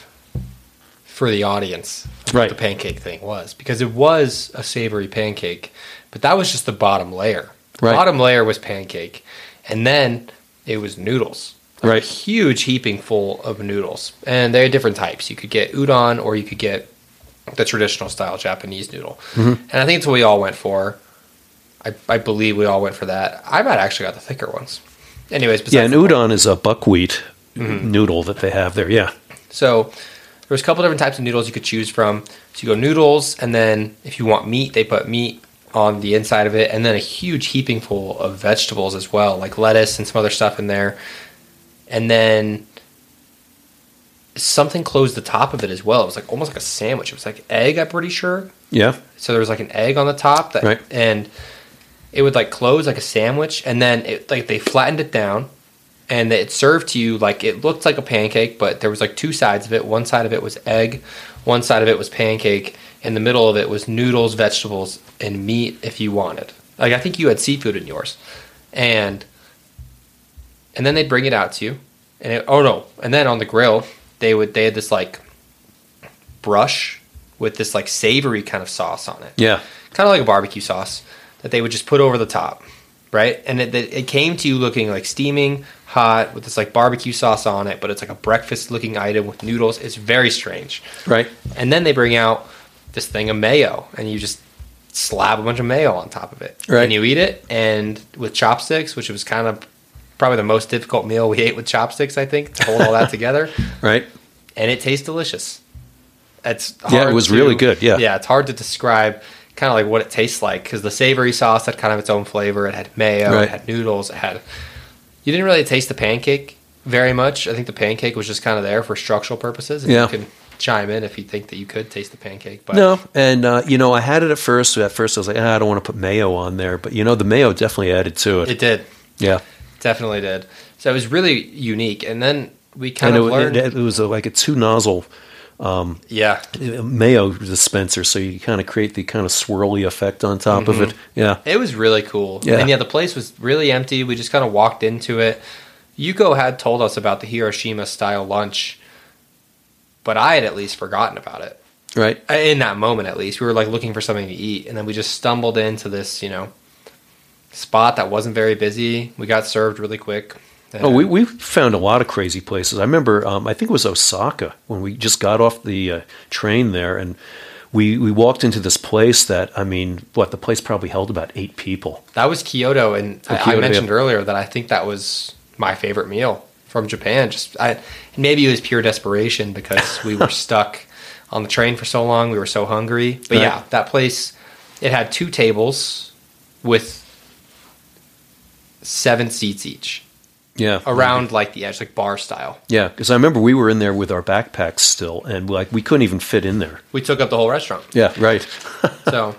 For the audience, right. what the pancake thing was, because it was a savory pancake, but that was just the bottom layer. The right. bottom layer was pancake, and then it was noodles, like right? A huge heaping full of noodles, and there are different types. You could get udon, or you could get the traditional style Japanese noodle, mm-hmm. and I think it's what we all went for. I, I believe we all went for that. I might actually got the thicker ones. Anyways, yeah, an udon is a buckwheat mm-hmm. noodle that they have there. Yeah, so. There's a couple different types of noodles you could choose from. So you go noodles, and then if you want meat, they put meat on the inside of it, and then a huge heaping full of vegetables as well, like lettuce and some other stuff in there. And then something closed the top of it as well. It was like almost like a sandwich. It was like egg, I'm pretty sure. Yeah. So there was like an egg on the top, that, right. and it would like close like a sandwich, and then it like they flattened it down. And it served to you like it looked like a pancake, but there was like two sides of it. One side of it was egg, one side of it was pancake. In the middle of it was noodles, vegetables, and meat if you wanted. Like I think you had seafood in yours, and and then they'd bring it out to you. And it, oh no! And then on the grill, they would they had this like brush with this like savory kind of sauce on it. Yeah, kind of like a barbecue sauce that they would just put over the top. Right, and it, it came to you looking like steaming hot with this like barbecue sauce on it, but it's like a breakfast-looking item with noodles. It's very strange. Right, and then they bring out this thing of mayo, and you just slap a bunch of mayo on top of it, right. and you eat it, and with chopsticks, which was kind of probably the most difficult meal we ate with chopsticks, I think, to hold all that together. Right, and it tastes delicious. It's hard yeah, it was to, really good. Yeah, yeah, it's hard to describe. kind of like what it tastes like, because the savory sauce had kind of its own flavor. It had mayo, Right. it had noodles, it had. You didn't really taste the pancake very much. I think the pancake was just kind of there for structural purposes. And Yeah. You can chime in if you think that you could taste the pancake. But No, and uh, you know, I had it at first. At first, I was like, ah, I don't want to put mayo on there, but you know, the mayo definitely added to it. it did. Yeah, Definitely did. So it was really unique. And then we kind and of it, learned. it, it was a, like a two nozzle yeah. mayo dispenser, so you kind of create the kind of swirly effect on top of it. Yeah, It was really cool. Yeah. And yeah, the place was really empty. We just kind of walked into it. Yuko had told us about the Hiroshima style lunch, but I had at least forgotten about it. right. In that moment, at least. We were like looking for something to eat, and then we just stumbled into this, you know, spot that wasn't very busy. We got served really quick. Oh, we we found a lot of crazy places. I remember, um, I think it was Osaka when we just got off the uh, train there, and we we walked into this place that, I mean, what, the place probably held about eight people. That was Kyoto, and Oh, I, I Kyoto, mentioned yeah. earlier that I think that was my favorite meal from Japan. Just I, maybe it was pure desperation because we were stuck on the train for so long. We were so hungry. But Right. yeah, that place, it had two tables with seven seats each Yeah, around like the edge, like bar style. Yeah, because I remember we were in there with our backpacks still, and like we couldn't even fit in there. We took up the whole restaurant. Yeah, right. So,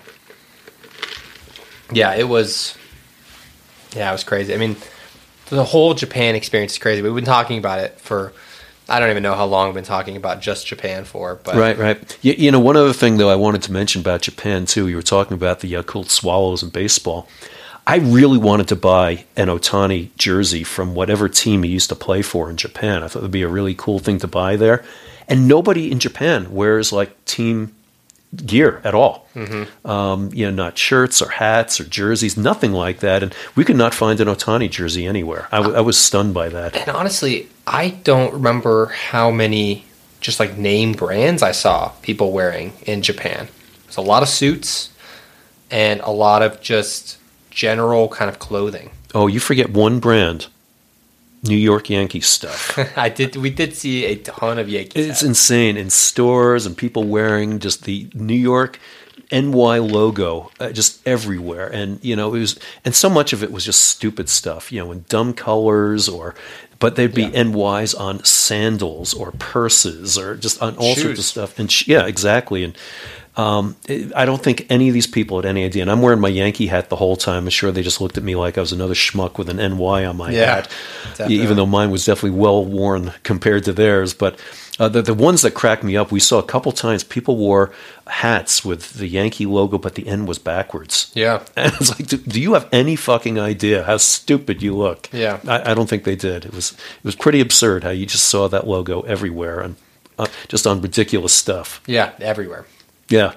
yeah, it was, yeah, it was crazy. I mean, the whole Japan experience is crazy. We've been talking about it for, I don't even know how long we've been talking about just Japan for. But Right, right. You, you know, one other thing, though, I wanted to mention about Japan, too. You were talking about the Yakult Swallows in baseball. I really wanted to buy an Otani jersey from whatever team he used to play for in Japan. I thought it would be a really cool thing to buy there. And nobody in Japan wears, like, team gear at all. Mm-hmm. Um, you know, not shirts or hats or jerseys, nothing like that. And we could not find an Otani jersey anywhere. I, w- I was stunned by that. And honestly, I don't remember how many just like name brands I saw people wearing in Japan. There's a lot of suits and a lot of just general kind of clothing. Oh, you forget one brand. New York Yankees stuff. I did. We did see a ton of Yankees. It's hats. insane in stores and people wearing just the New York N Y logo uh, just everywhere. And, you know, it was, and so much of it was just stupid stuff, you know, in dumb colors or, but there'd be Yeah. N Ys on sandals or purses or just on all sorts of Shoes. stuff. And sh- yeah, exactly. And, um, it, I don't think any of these people had any idea. And I'm wearing my Yankee hat the whole time. I'm sure they just looked at me like I was another schmuck with an N Y on my Yeah, hat, definitely. even though mine was definitely well worn compared to theirs. But uh, the the ones that cracked me up, we saw a couple times people wore hats with the Yankee logo, but the N was backwards. Yeah. And it's like, do, do you have any fucking idea how stupid you look? Yeah. I, I don't think they did. It was it was pretty absurd how you just saw that logo everywhere and uh, just on ridiculous stuff. Yeah, everywhere. Yeah.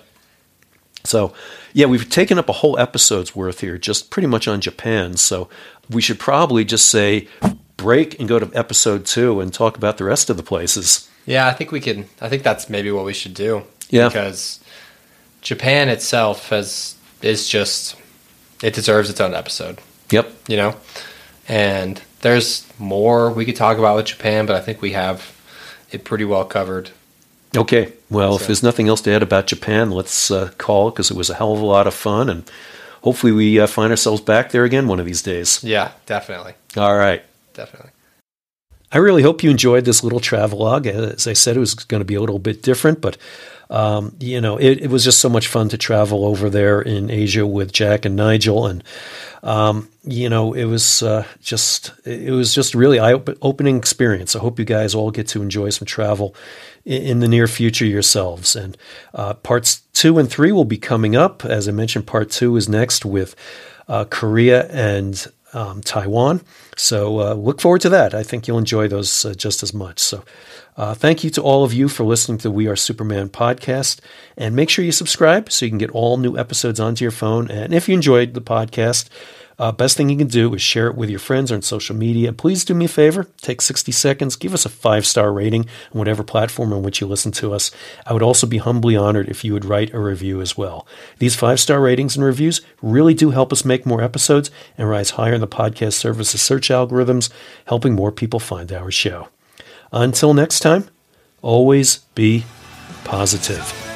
So, yeah, we've taken up a whole episode's worth here, just pretty much on Japan. So we should probably just say break and go to episode two and talk about the rest of the places. Yeah, I think we can. I think that's maybe what we should do. Yeah. Because Japan itself has is just it deserves its own episode. Yep. You know, and there's more we could talk about with Japan, but I think we have it pretty well covered. Okay. Well, if So- there's nothing else to add about Japan, let's uh, call it because it was a hell of a lot of fun. And hopefully we uh, find ourselves back there again one of these days. Yeah, definitely, All right. definitely. I really hope you enjoyed this little travelogue. As I said, it was going to be a little bit different, but um, you know, it, it was just so much fun to travel over there in Asia with Jack and Nigel, and um, you know, it was uh, just it was just a really eye-opening experience. I hope you guys all get to enjoy some travel in, in the near future yourselves. And uh, parts two and three will be coming up. As I mentioned, part two is next with uh, Korea and Um, Taiwan. So uh, look forward to that. I think you'll enjoy those uh, just as much. So uh, thank you to all of you for listening to the We Are Superman podcast. And make sure you subscribe so you can get all new episodes onto your phone. And if you enjoyed the podcast, uh, best thing you can do is share it with your friends on social media. Please do me a favor. Take sixty seconds. Give us a five-star rating on whatever platform on which you listen to us. I would also be humbly honored if you would write a review as well. These five-star ratings and reviews really do help us make more episodes and rise higher in the podcast service's search algorithms, helping more people find our show. Until next time, always be positive.